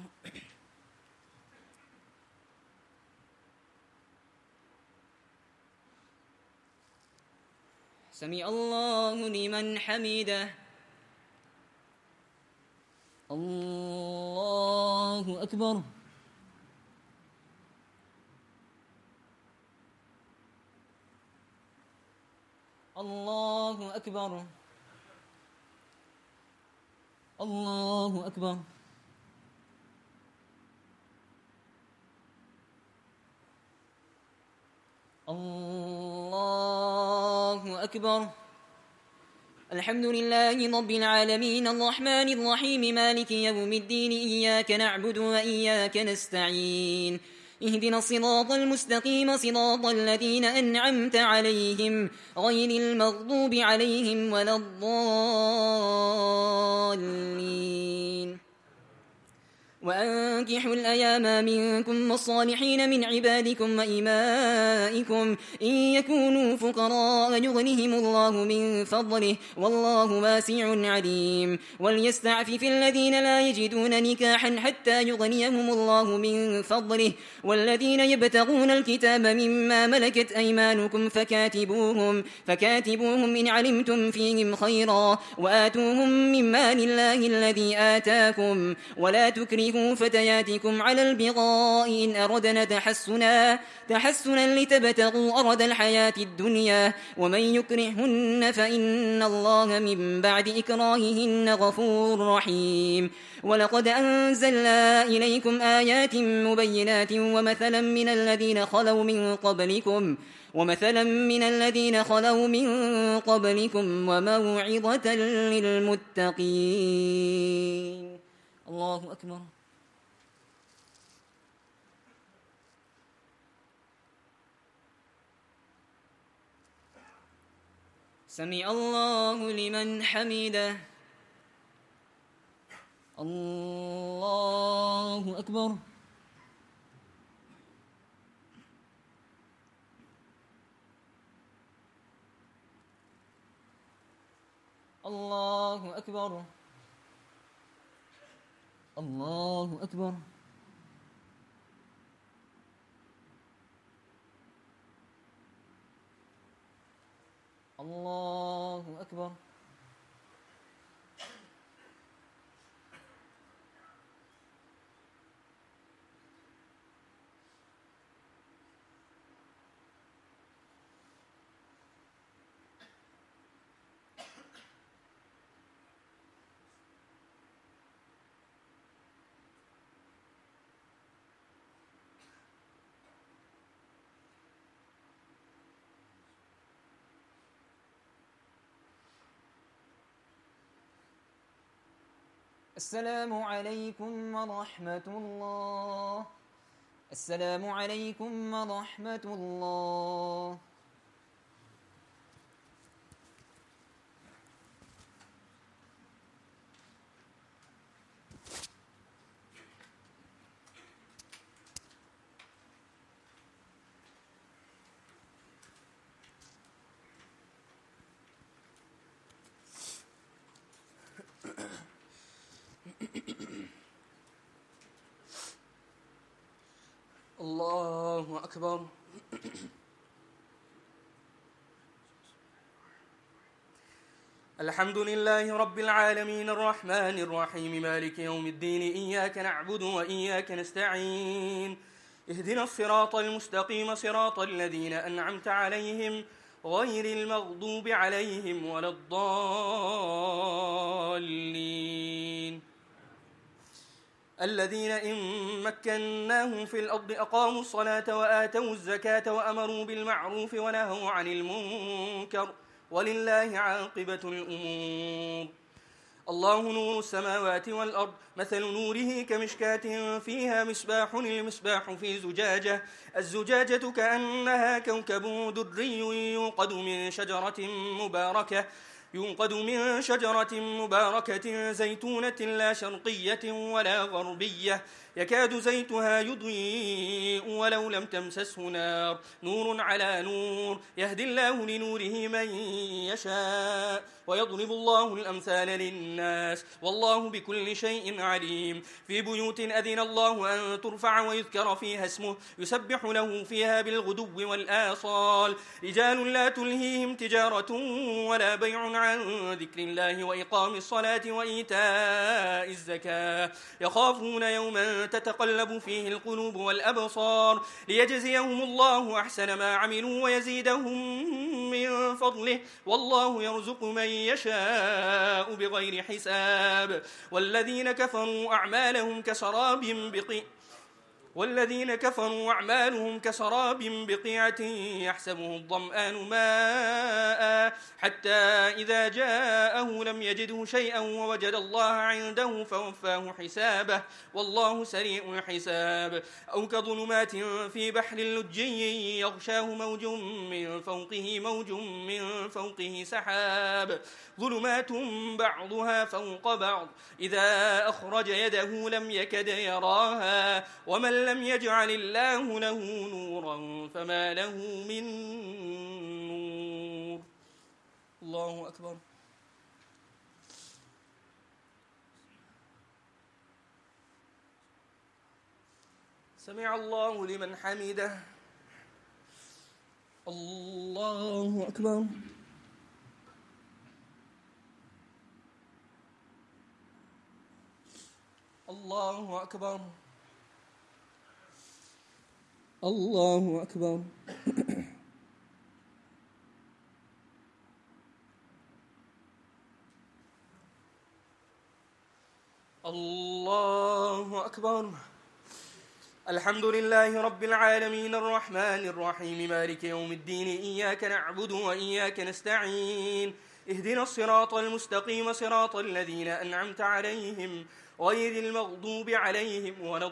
سمع الله لمن حمده. الله أكبر. الله أكبر. الله أكبر. الله أكبر. الحمد لله رب العالمين الرحمن الرحيم مالك يوم الدين إياك نعبد وإياك نستعين اهدنا الصراط المستقيم صراط الذين أنعمت عليهم غير المغضوب عليهم ولا الضالين. وأنكحوا الأيام منكم والصالحين من عبادكم وإمائكم إن يكونوا فقراء يغنهم الله من فضله والله واسع عليم. وليستعفف الذين لا يجدون نكاحا حتى يغنيهم الله من فضله والذين يبتغون الكتاب مما ملكت أيمانكم فكاتبوهم فكاتبوهم إن علمتم فيهم خيرا وآتوهم من مال الله الذي آتاكم ولا تكرهوا فتياتكم على البغاء إن أردنا تحسنا تحسنا لتبتغوا أرض الحياة الدنيا ومن يكرهن فإن الله من بعد إكراههن غفور رحيم. ولقد أنزلنا إليكم آيات مبينات ومثلا من الذين خلوا من قبلكم ومثلا من الذين خلوا من قبلكم وموعظة للمتقين. الله أكبر. سمع الله لمن حمده. الله أكبر. الله أكبر. الله أكبر. الله أكبر. السلام عليكم ورحمة الله. السلام عليكم ورحمة الله. الله أكبر. الحمد لله رب العالمين الرحمن الرحيم مالك يوم الدين إياك نعبد وإياك نستعين اهدنا الصراط المستقيم صراط الذين أنعمت عليهم غير المغضوب عليهم ولا الضالين الذين إن مكناهم في الأرض أقاموا الصلاة وآتوا الزكاة وأمروا بالمعروف ونهوا عن المنكر ولله عاقبة الأمور. الله نور السماوات والأرض مثل نوره كمشكاة فيها مصباح المصباح في زجاجة الزجاجة كأنها كوكب دري يوقد من شجرة مباركة يوقد من شجرة مباركة زيتونة لا شرقية ولا غربية يكاد زيتها يضيء ولو لم تمسسه نار نور على نور يهدي الله لنوره من يشاء ويضرب الله الأمثال للناس والله بكل شيء عليم. في بيوت أذن الله أن ترفع ويذكر فيها اسمه يسبح له فيها بالغدو والآصال رجال لا تلهيهم تجارة ولا بيع عن ذكر الله وإقام الصلاة وإيتاء الزكاة يخافون يوما تتقلب فيه القلوب والأبصار ليجزيهم الله أحسن ما عملوا ويزيدهم من فضله والله يرزق من يشاء بغير حساب. والذين كفروا أعمالهم كسراب بقيع والذين كفروا أعمالهم كسراب بقيعة يحسبه الظمآن ماء حتى إذا جاءه لم يجده شيئا ووجد الله عنده فوفاه حسابه والله سريع الحساب. أو كظلمات في بحر لجي يغشاه موج من فوقه موج من فوقه سحاب ظلمات بعضها فوق بعض إذا أخرج يده لم يكد يراها ومن لم يجعل الله له نورا فما له من نور. الله أكبر. سمع الله لمن حمده. الله أكبر. الله أكبر. الله أكبر. الله أكبر. الحمد لله رب العالمين الرحمن الرحيم مالك يوم الدين إياك نعبد وإياك نستعين اهدنا الصراط المستقيم صراط الذين أنعمت عليهم غير المغضوب عليهم ولا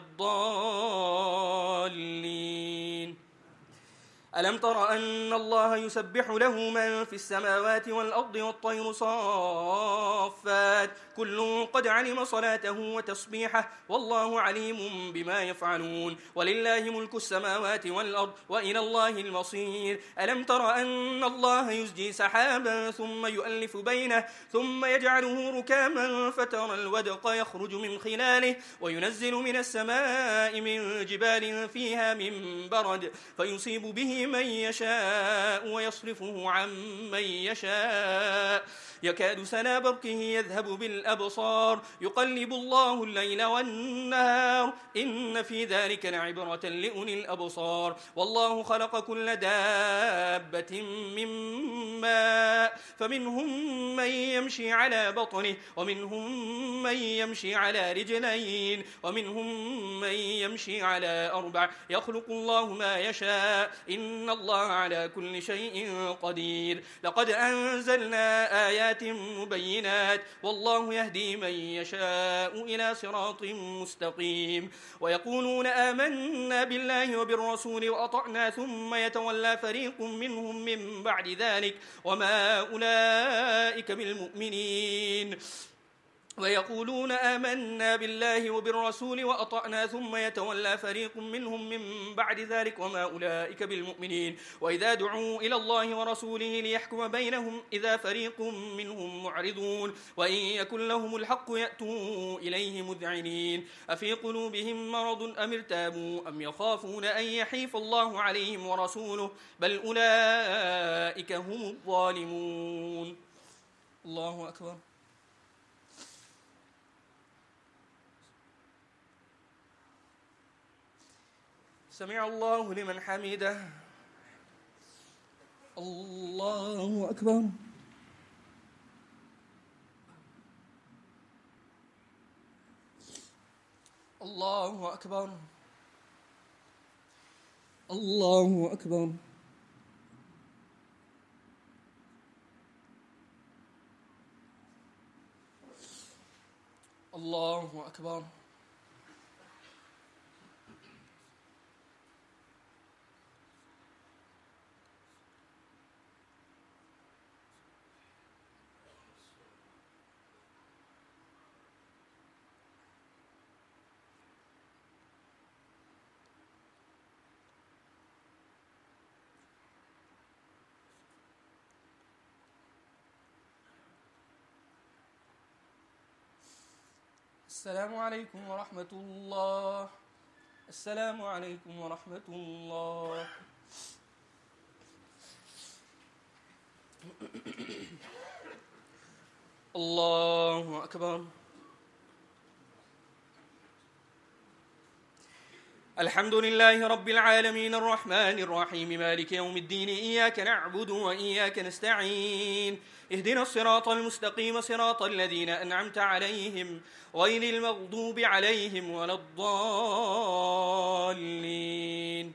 الضالين. ألم تر أن الله يسبح له من في السماوات والأرض والطير صافات كل قد علم صلاته وتصبيحه والله عليم بما يفعلون ولله ملك السماوات والأرض وإلى الله المصير. ألم تر أن الله يزجي سحابا ثم يؤلف بينه ثم يجعله ركاما فترى الودق يخرج من خلاله وينزل من السماء من جبال فيها من برد فيصيب به من يشاء ويصرفه عن من يشاء يكاد سنا برقه يذهب بالأبصار يقلب الله الليل والنهار إن في ذلك لعبرة لأولي الأبصار. والله خلق كل دابة من ماء فمنهم من يمشي على بطنه ومنهم من يمشي على رجلين ومنهم من يمشي على أربع يخلق الله ما يشاء إن الله على كل شيء قدير. لقد أنزلنا آيات مبينات والله يهدي من يشاء إلى صراط مستقيم. ويقولون آمنا بالله وبالرسول وأطعنا ثم يتولى فريق منهم من بعد ذلك وما أولئك بالمؤمنين. ويقولون آمنا بالله وبالرسول وأطعنا ثم يتولى فريق منهم من بعد ذلك وما أولئك بالمؤمنين. وإذا دعوا إلى الله ورسوله ليحكم بينهم إذا فريق منهم معرضون وإن يكن لهم الحق يأتوا إليه مذعنين أفي قلوبهم مرض أم ارتابوا أم يخافون أن يحيف الله عليهم ورسوله بل أولئك هم الظالمون. الله أكبر. سمع الله لمن حمده. الله أكبر. الله أكبر. الله أكبر. الله أكبر. السلام عليكم ورحمة الله. السلام عليكم ورحمة الله. الله أكبر. الحمد لله رب العالمين الرحمن الرحيم مالك يوم الدين إياك نعبد وإياك نستعين اهدنا الصراط المستقيم صراط الذين أنعمت عليهم غير المغضوب عليهم ولا الضالين.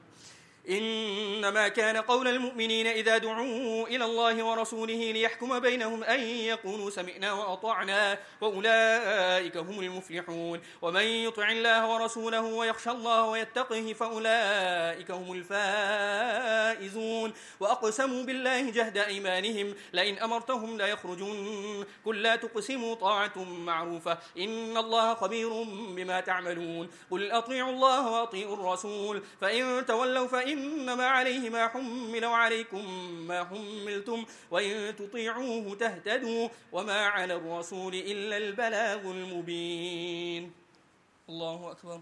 إنما كان قول المؤمنين إذا دعوا إلى الله ورسوله ليحكم بينهم أن يقولوا سمعنا وأطعنا وأولئك هم المفلحون. ومن يطع الله ورسوله ويخشى الله ويتقه فأولئك هم الفائزون. وأقسموا بالله جهد أيمانهم لئن أمرتهم لا يخرجون قل لا تقسموا طاعة معروفة إن الله خبير بما تعملون. قل أطيعوا الله وأطيعوا الرسول فإن تولوا فإن إنما عليه ما حمل وعليكم ما حملتم وإن تطيعوه تهتدوا وما على الرسول إلا البلاغ المبين. الله أكبر.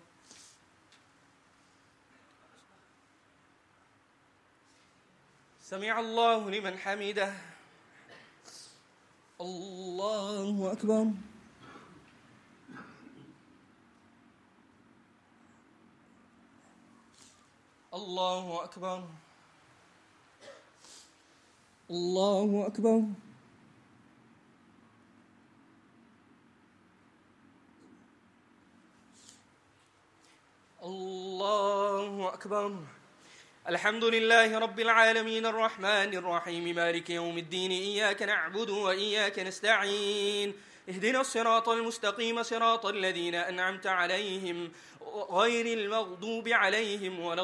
سمع الله لمن حمده. الله أكبر. الله أكبر. الله أكبر. الله أكبر. الحمد لله رب العالمين الرحمن الرحيم مالك يوم الدين إياك نعبد وإياك نستعين اهدنا الصراط المستقيم صراط الذين أنعمت عليهم غير المغضوب عليهم ولا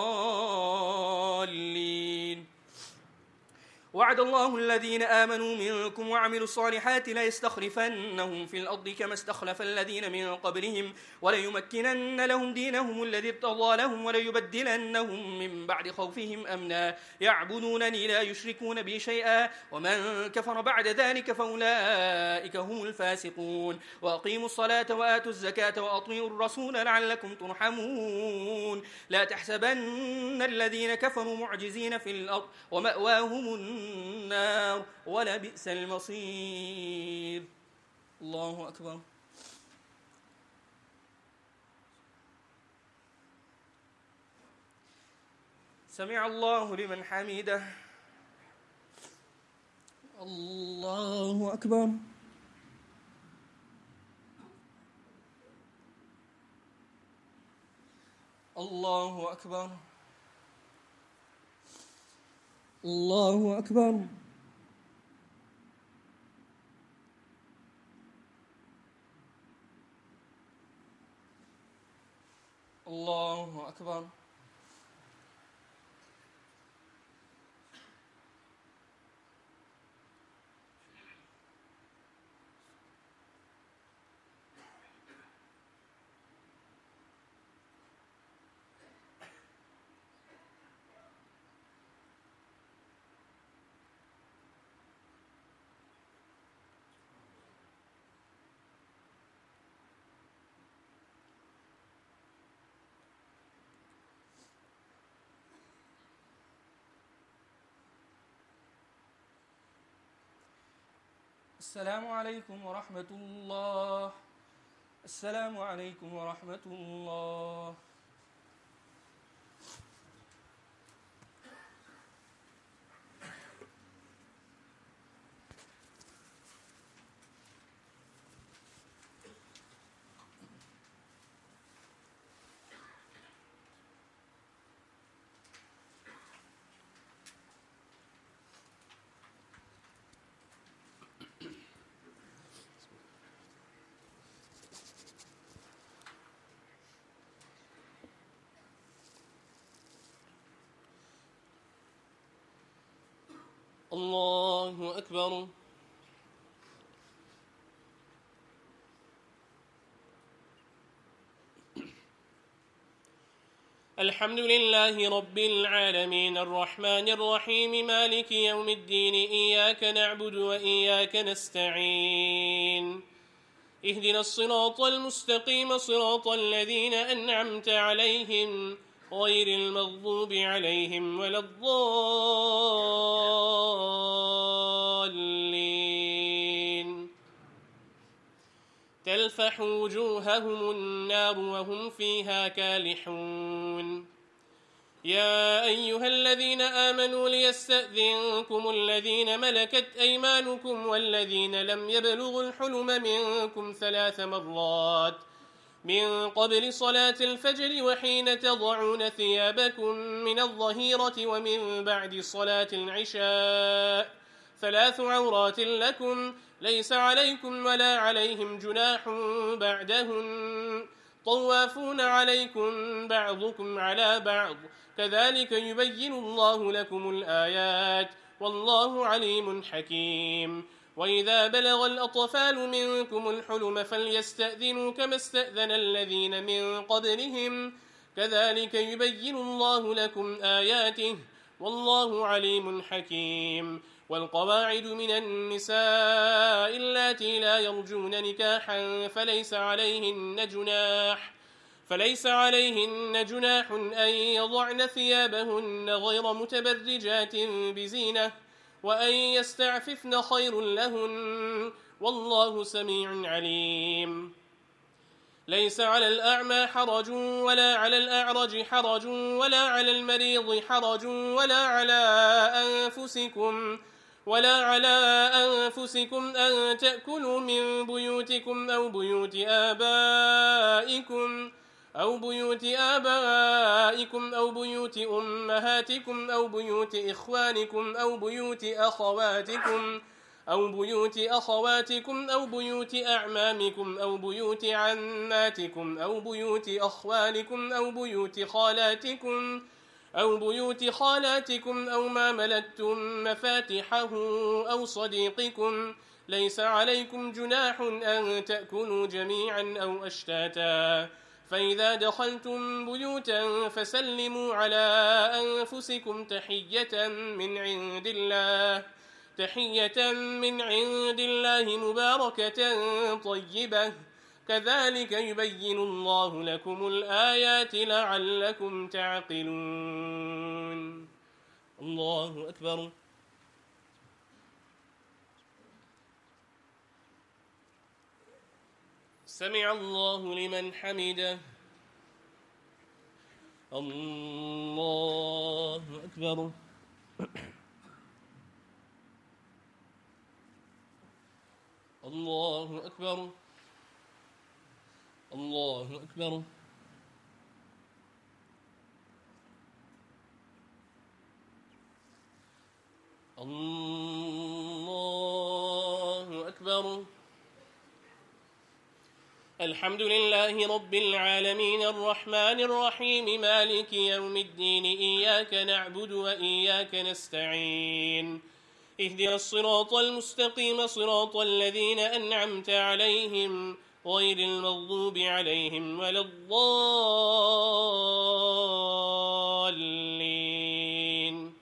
الضالين. وعد الله الذين آمنوا منكم وعملوا الصالحات ليستخلفنهم في الأرض كما استخلف الذين من قبلهم وليمكنن لهم دينهم الذي ارتضى لهم وليبدلنهم من بعد خوفهم أمنا يعبدونني لا يشركون بي شيئا ومن كفر بعد ذلك فأولئك هم الفاسقون. وأقيموا الصلاة وآتوا الزكاة وأطيعوا الرسول لعلكم ترحمون. لا تحسبن الذين كفروا معجزين في الأرض ومأواهم النار ولبئس المصير. الله أكبر. سمع الله لمن حمده. الله أكبر. الله أكبر. الله أكبر. الله أكبر. السلام عليكم ورحمة الله. السلام عليكم ورحمة الله. الله أكبر. الحمد لله رب العالمين الرحمن الرحيم مالك يوم الدين إياك نعبد وإياك نستعين اهدنا الصراط المستقيم صراط الذين أنعمت عليهم غير المغضوب عليهم ولا الضالين تلفح وجوههم النار وهم فيها كالحون. يا أيها الذين آمنوا ليستأذنكم الذين ملكت أيمانكم والذين لم يبلغوا الحلم منكم ثلاث مرات من قبل صلاة الفجر وحين تضعون ثيابكم من الظهيرة ومن بعد صلاة العشاء ثلاث عورات لكم ليس عليكم ولا عليهم جناح بعدهن طوافون عليكم بعضكم على بعض كذلك يبين الله لكم الآيات والله عليم حكيم. وإذا بلغ الأطفال منكم الحلم فليستأذنوا كما استأذن الذين من قبلهم كذلك يبين الله لكم آياته والله عليم حكيم. والقواعد من النساء اللاتي لا يرجون نكاحا فليس عليهن جناح فليس عليهن جناح أن يضعن ثيابهن غير متبرجات بزينة وأن يستعففن خير لهن والله سميع عليم. ليس على الأعمى حرج ولا على الأعرج حرج ولا على المريض حرج ولا على أنفسكم ولا على أنفسكم أن تأكلوا من بيوتكم أو بيوت آبائكم أو بيوت آبائكم أو بيوت أمهاتكم أو بيوت إخوانكم أو بيوت أخواتكم أو بيوت أخواتكم أو بيوت أعمامكم أو بيوت عماتكم أو بيوت أخوالكم أو بيوت خالاتكم أو بيوت خالاتكم أو ما ملكتم مفاتحه أو صديقكم ليس عليكم جناح أن تأكلوا جميعا أو أشتاتا فإذا دخلتم بيوتا فسلموا على أنفسكم تحية من عند الله تحية من عند الله مباركة طيبة كذلك يبين الله لكم الآيات لعلكم تعقلون. الله أكبر. سمع الله لمن حمده. الله أكبر. الله أكبر. الله أكبر. الله أكبر. الحمد لله رب العالمين الرحمن الرحيم مالك يوم الدين إياك نعبد وإياك نستعين اهدنا الصراط المستقيم صراط الذين أنعمت عليهم غير المغضوب عليهم ولا الضالين.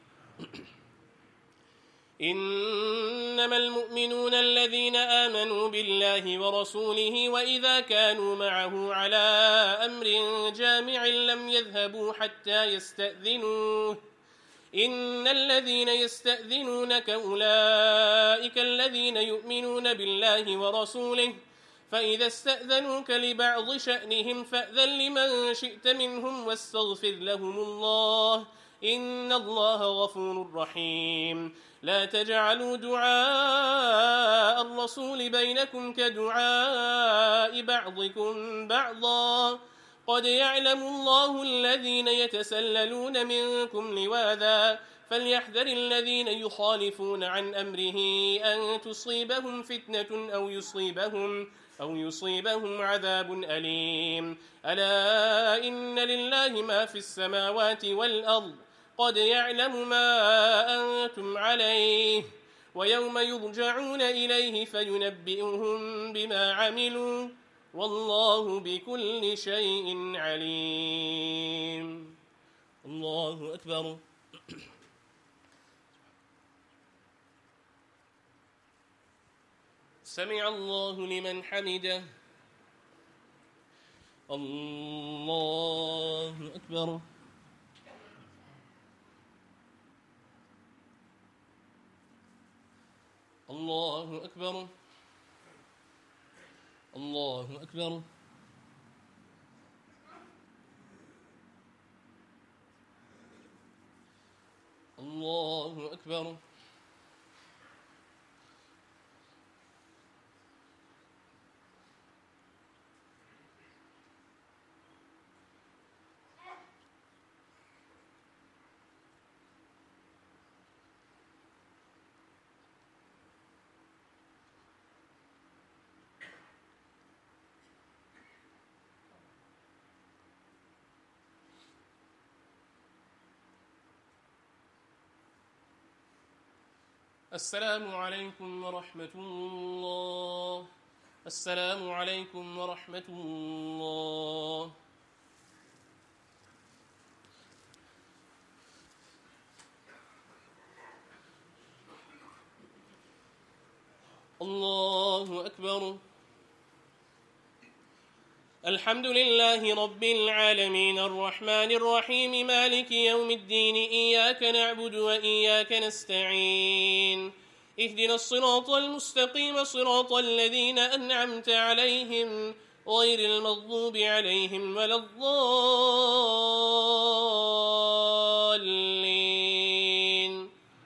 إنما المؤمنون الذين آمنوا بالله ورسوله وإذا كانوا معه على أمر جامع لم يذهبوا حتى يستأذنوه إن الذين يستأذنونك أولئك الذين يؤمنون بالله ورسوله فإذا استأذنوك لبعض شأنهم فأذن لمن شئت منهم واستغفر لهم الله إن الله غفور رحيم لا تجعلوا دعاء الرسول بينكم كدعاء بعضكم بعضا قد يعلم الله الذين يتسللون منكم لواذا فليحذر الذين يخالفون عن أمره أن تصيبهم فتنة أو يصيبهم أو يصيبهم عذاب أليم ألا إن لله ما في السماوات والأرض قد يعلم ما أنتم عليه ويوم يرجعون إليه فينبئهم بما عملوا والله بكل شيء عليم. الله أكبر. سمع الله لمن حمده. الله أكبر. الله أكبر. الله أكبر. الله أكبر. السلام عليكم ورحمة الله. السلام عليكم ورحمة الله. الله أكبر. الحمد لله رب العالمين الرحمن الرحيم مالك يوم الدين إياك نعبد وإياك نستعين اهدنا الصراط المستقيم صراط الذين أنعمت عليهم غير المغضوب عليهم ولا الضالين.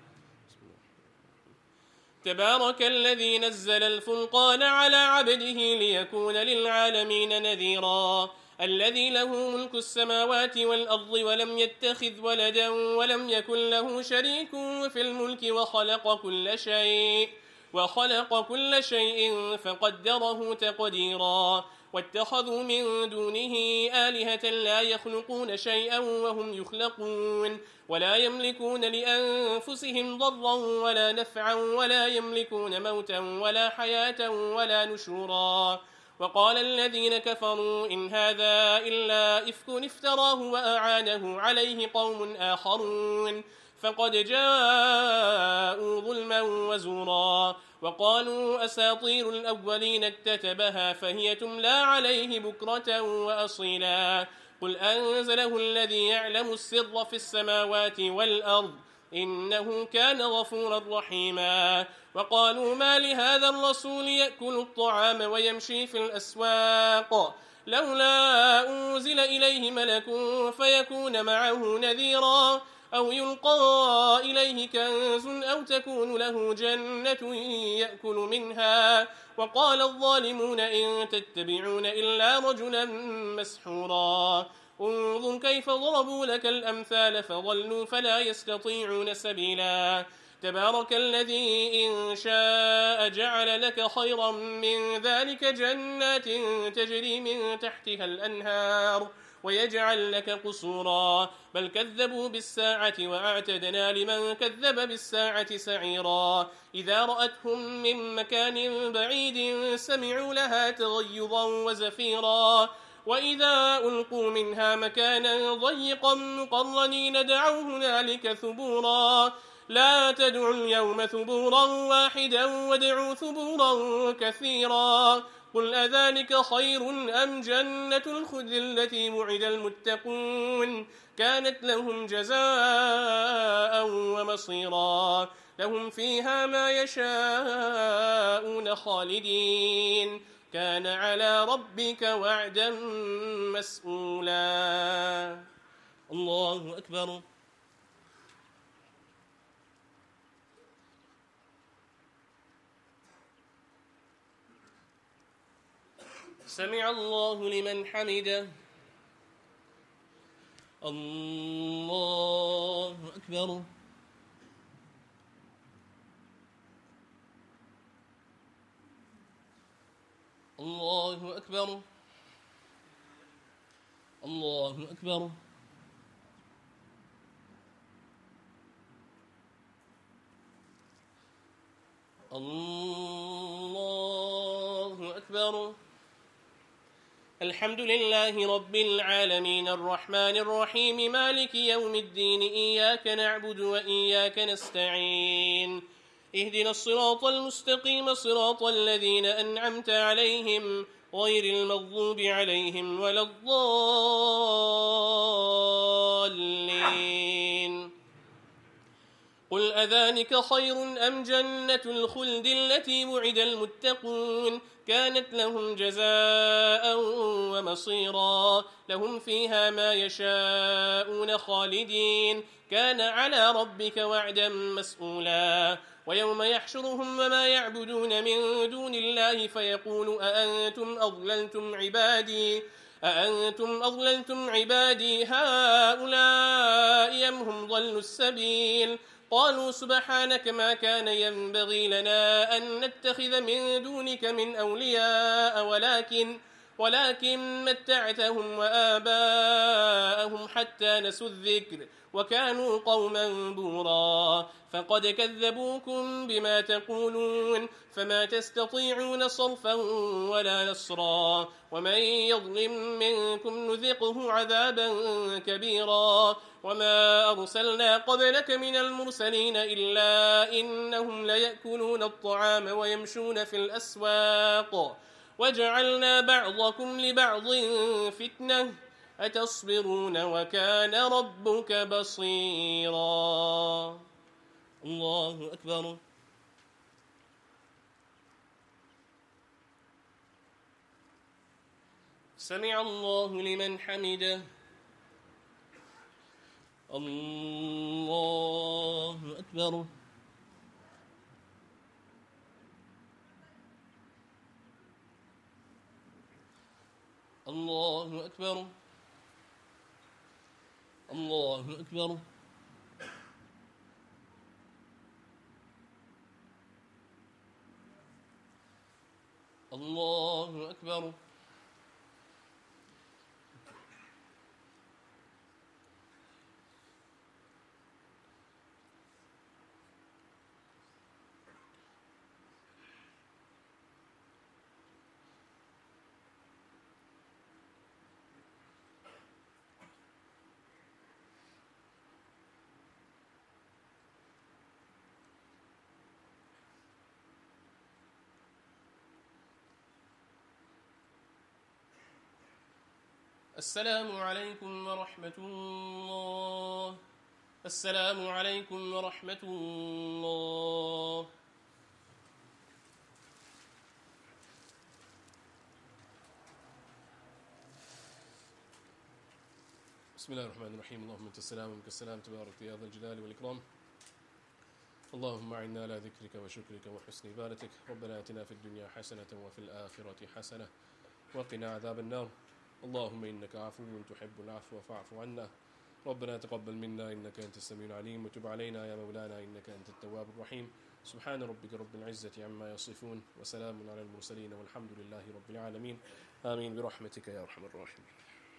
تبارك الذي نزل الفرقان على عبده ليكون للعالمين نذيرا الذي له ملك السماوات والأرض ولم يتخذ ولدا ولم يكن له شريك في الملك وخلق كل شيء وخلق كل شيء فقدره تقديرا واتخذوا من دونه آلهة لا يخلقون شيئا وهم يخلقون ولا يملكون لأنفسهم ضرا ولا نفعا ولا يملكون موتا ولا حياة ولا نشورا. وقال الذين كفروا إن هذا إلا إفك افتراه وأعانه عليه قوم آخرون فقد جاءوا ظلما وزورا وقالوا أساطير الأولين اكتتبها فهي تملى عليه بكرة وأصيلا قل أنزله الذي يعلم السر في السماوات والأرض إنه كان غفورا رحيما. وقالوا ما لهذا الرسول يأكل الطعام ويمشي في الأسواق لولا أنزل إليه ملك فيكون معه نذيرا أو يلقى إليه كنز أو تكون له جنة يأكل منها وقال الظالمون إن تتبعون إلا رجلا مسحورا. انظر كيف ضربوا لك الأمثال فضلوا فلا يستطيعون سبيلا. تبارك الذي إن شاء جعل لك خيرا من ذلك جنات تجري من تحتها الأنهار ويجعل لك قصورا بل كذبوا بالساعة وأعتدنا لمن كذب بالساعة سعيرا. إذا رأتهم من مكان بعيد سمعوا لها تغيظا وزفيرا وإذا ألقوا منها مكانا ضيقا مقرنين دعوا هنالك ثبورا لا تدعوا اليوم ثبورا واحدا وادعوا ثبورا كثيرا قل أذلك خير أم جنة الخلد التي وعد المتقون كانت لهم جزاء ومصيرا لهم فيها ما يشاءون خالدين كان على ربك وعدا مسئولا. الله أكبر. سمع الله لمن حمده. الله أكبر. الله أكبر. الله أكبر. الله أكبر. الحمد لله رب العالمين الرحمن الرحيم مالك يوم الدين إياك نعبد وإياك نستعين اهدنا الصراط المستقيم صراط الذين أنعمت عليهم غير المغضوب عليهم ولا الضالين. قل أذلك خير أم جنة الخلد التي وعد المتقون كانت لهم جزاء ومصيرا لهم فيها ما يشاءون خالدين كان على ربك وعدا مسئولا. ويوم يحشرهم وما يعبدون من دون الله فيقول أأنتم أضللتم عبادي أأنتم أضللتم عبادي هؤلاء أم هم ضلوا السبيل قالوا سبحانك ما كان ينبغي لنا أن نتخذ من دونك من أولياء ولكن ولكن متعتهم وآباءهم حتى نسوا الذكر وكانوا قوما بورا فقد كذبوكم بما تقولون فما تستطيعون صرفا ولا نصرا ومن يظلم منكم نذقه عذابا كبيرا. وما أرسلنا قبلك من المرسلين إلا إنهم ليأكلون الطعام ويمشون في الأسواق وجعلنا بعضكم لبعض فتنة أتصبرون وكان ربك بصيرا. الله أكبر. سمع الله لمن حمده. الله أكبر. الله أكبر. الله أكبر. الله أكبر. السلام عليكم ورحمة الله. السلام عليكم ورحمة الله. بسم الله الرحمن الرحيم. اللهم انت السلام ومنك السلام تبارك يا ذا الجلال والإكرام. اللهم أعنا على ذكرك وشكرك وحسن عبادتك. ربنا آتنا في الدنيا حسنة وفي الآخرة حسنة وقنا عذاب النار. اللهم إنك عفو تحب العفو فاعف عنا. ربنا تقبل منا إنك أنت السميع العليم وتب علينا يا مولانا إنك أنت التواب الرحيم. سبحان ربك رب العزة عما يصفون وسلام على المرسلين والحمد لله رب العالمين. آمين برحمتك يا أرحم الراحمين.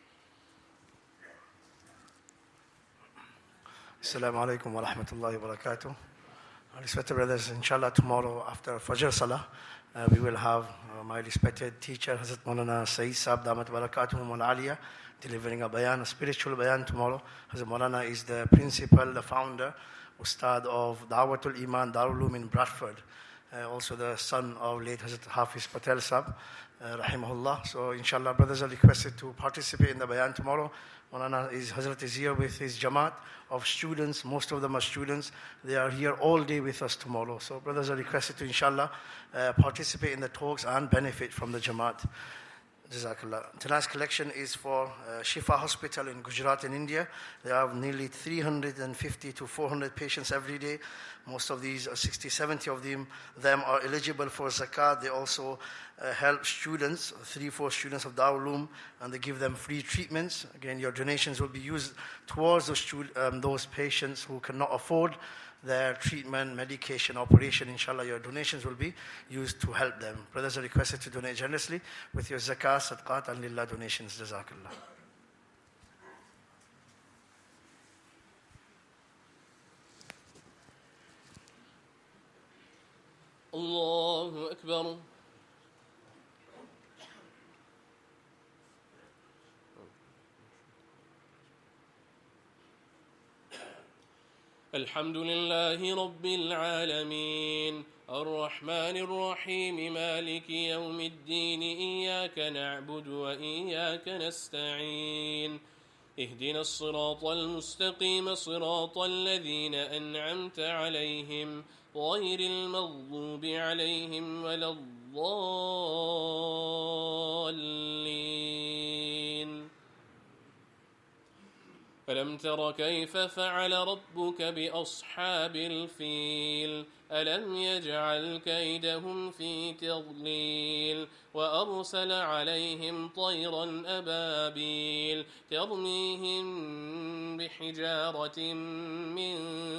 Assalamu alaikum wa rahmatullahi wa barakatuh. Respected brothers, inshallah tomorrow after Fajr Salah, uh, we will have uh, my respected teacher Hazrat Maulana Saeed Saab Damat Barakatuhum al Aliyah delivering a bayan, a spiritual bayan tomorrow. Hazrat Maulana is the principal, the founder, Ustad of Da'watul Iman Darul Uloom in Bradford. Uh, also the son of late Hazrat Hafiz Patel Sahab, uh, rahimahullah. So inshallah, brothers are requested to participate in the bayan tomorrow. Maulana is, Hazrat is here with his jamaat of students. Most of them are students. They are here all day with us tomorrow. So brothers are requested to inshallah uh, participate in the talks and benefit from the jamaat. Jazakallah. Tonight's collection is for uh, Shifa Hospital in Gujarat in India. They have nearly three hundred fifty to four hundred patients every day. Most of these, sixty, seventy of them, them are eligible for zakat. They also uh, help students, three, four students of Darul Uloom, and they give them free treatments. Again, your donations will be used towards those, stud- um, those patients who cannot afford their treatment, medication, operation. Inshallah, your donations will be used to help them. Brothers are requested to donate generously with your zakah, sadaqat, and lillah donations. Jazakallah. Allahu Akbar. الحمد لله رب العالمين الرحمن الرحيم مالك يوم الدين إياك نعبد وإياك نستعين اهدنا الصراط المستقيم صراط الذين أنعمت عليهم غير المغضوب عليهم ولا الضالين ألم تر كيف فعل ربك بأصحاب الفيل ألم يجعل كيدهم في تضليل وأرسل عليهم طيرا أبابيل ترميهم بحجارة من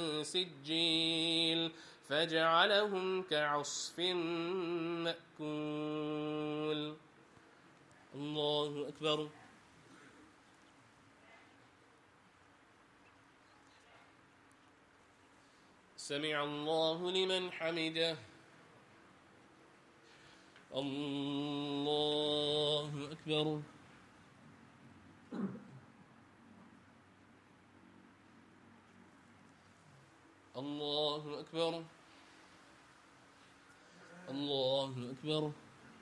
سجيل فجعلهم كعصف مأكول. الله أكبر. سمع الله لمن حمده. الله أكبر. الله أكبر. الله أكبر.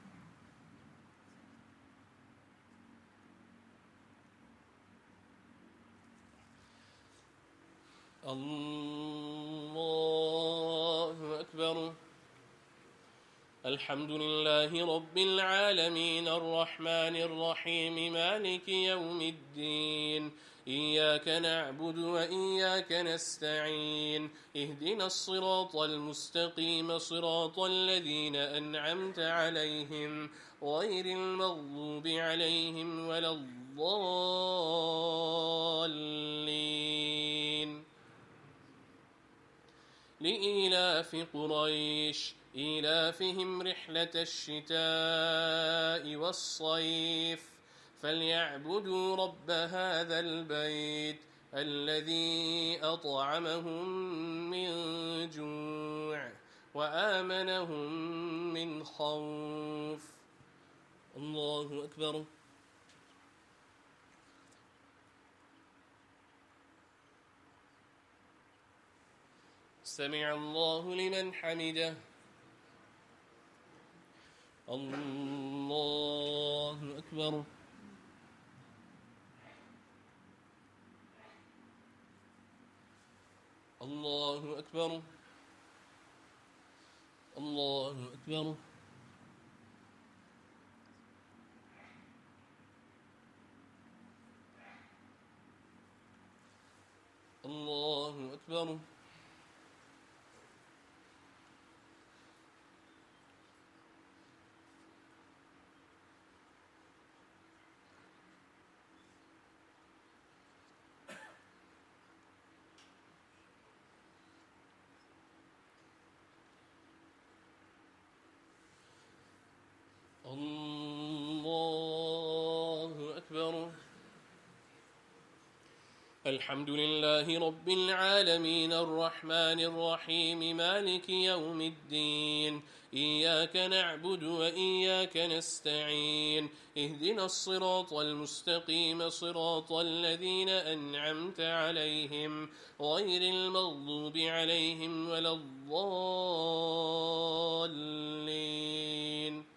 الله أكبر. الحمد لله رب العالمين الرحمن الرحيم مالك يوم الدين إياك نعبد وإياك نستعين اهدنا الصراط المستقيم صراط الذين أنعمت عليهم غير المغضوب عليهم ولا الضالين. لإيلاف قريش إيلافهم رحلة الشتاء والصيف فليعبدوا رب هذا البيت الذي أطعمهم من جوع وآمنهم من خوف. الله أكبر. سمع الله لمن حمده. الله أكبر. الله أكبر. الله أكبر. الله أكبر. الله أكبر. الحمد لله رب العالمين الرحمن الرحيم مالك يوم الدين إياك نعبد وإياك نستعين اهدنا الصراط المستقيم صراط الذين أنعمت عليهم غير المغضوب عليهم ولا الضالين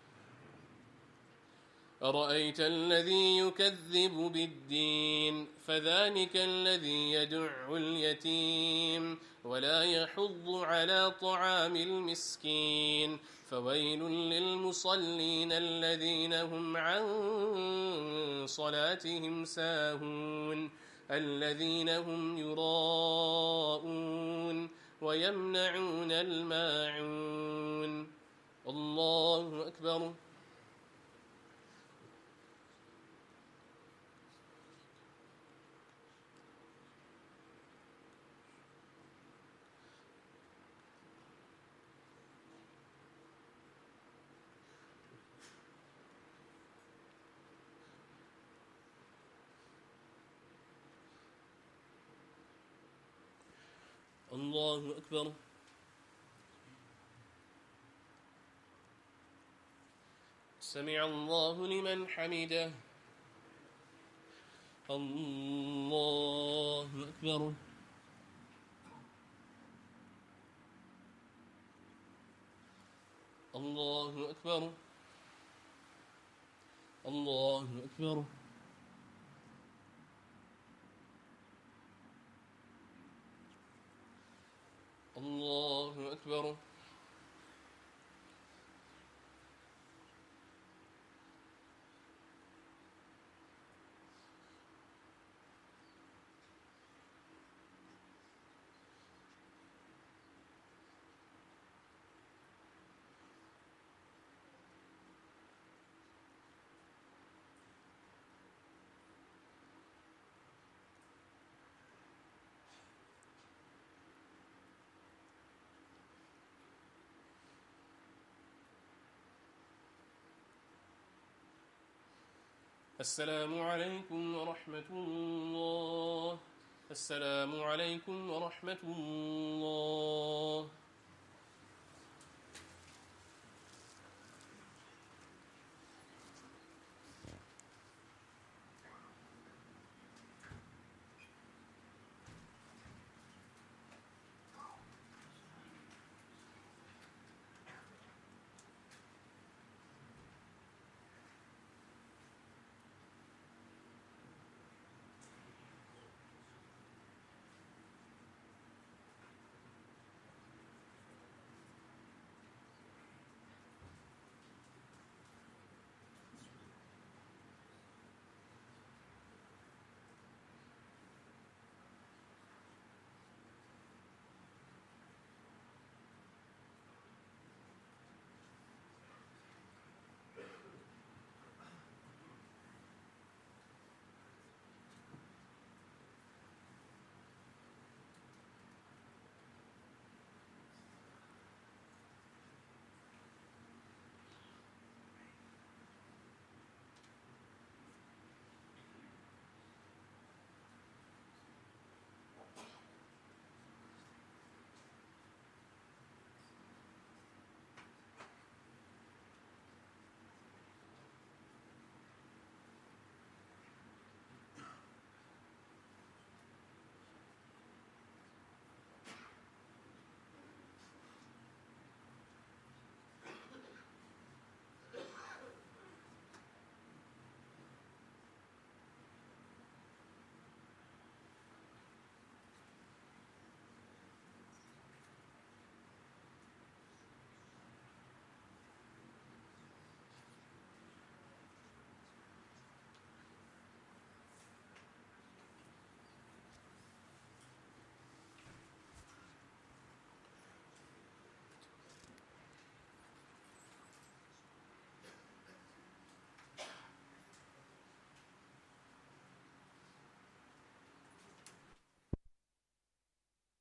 أرأيت الذي يكذب بالدين فذلك الذي يدع اليتيم ولا يحض على طعام المسكين فويل للمصلين الذين هم عن صلاتهم ساهون الذين هم يراءون ويمنعون الماعون الله أكبر الله أكبر سمع الله لمن حمده الله أكبر الله أكبر الله أكبر الله أكبر السلام عليكم ورحمة الله السلام عليكم ورحمة الله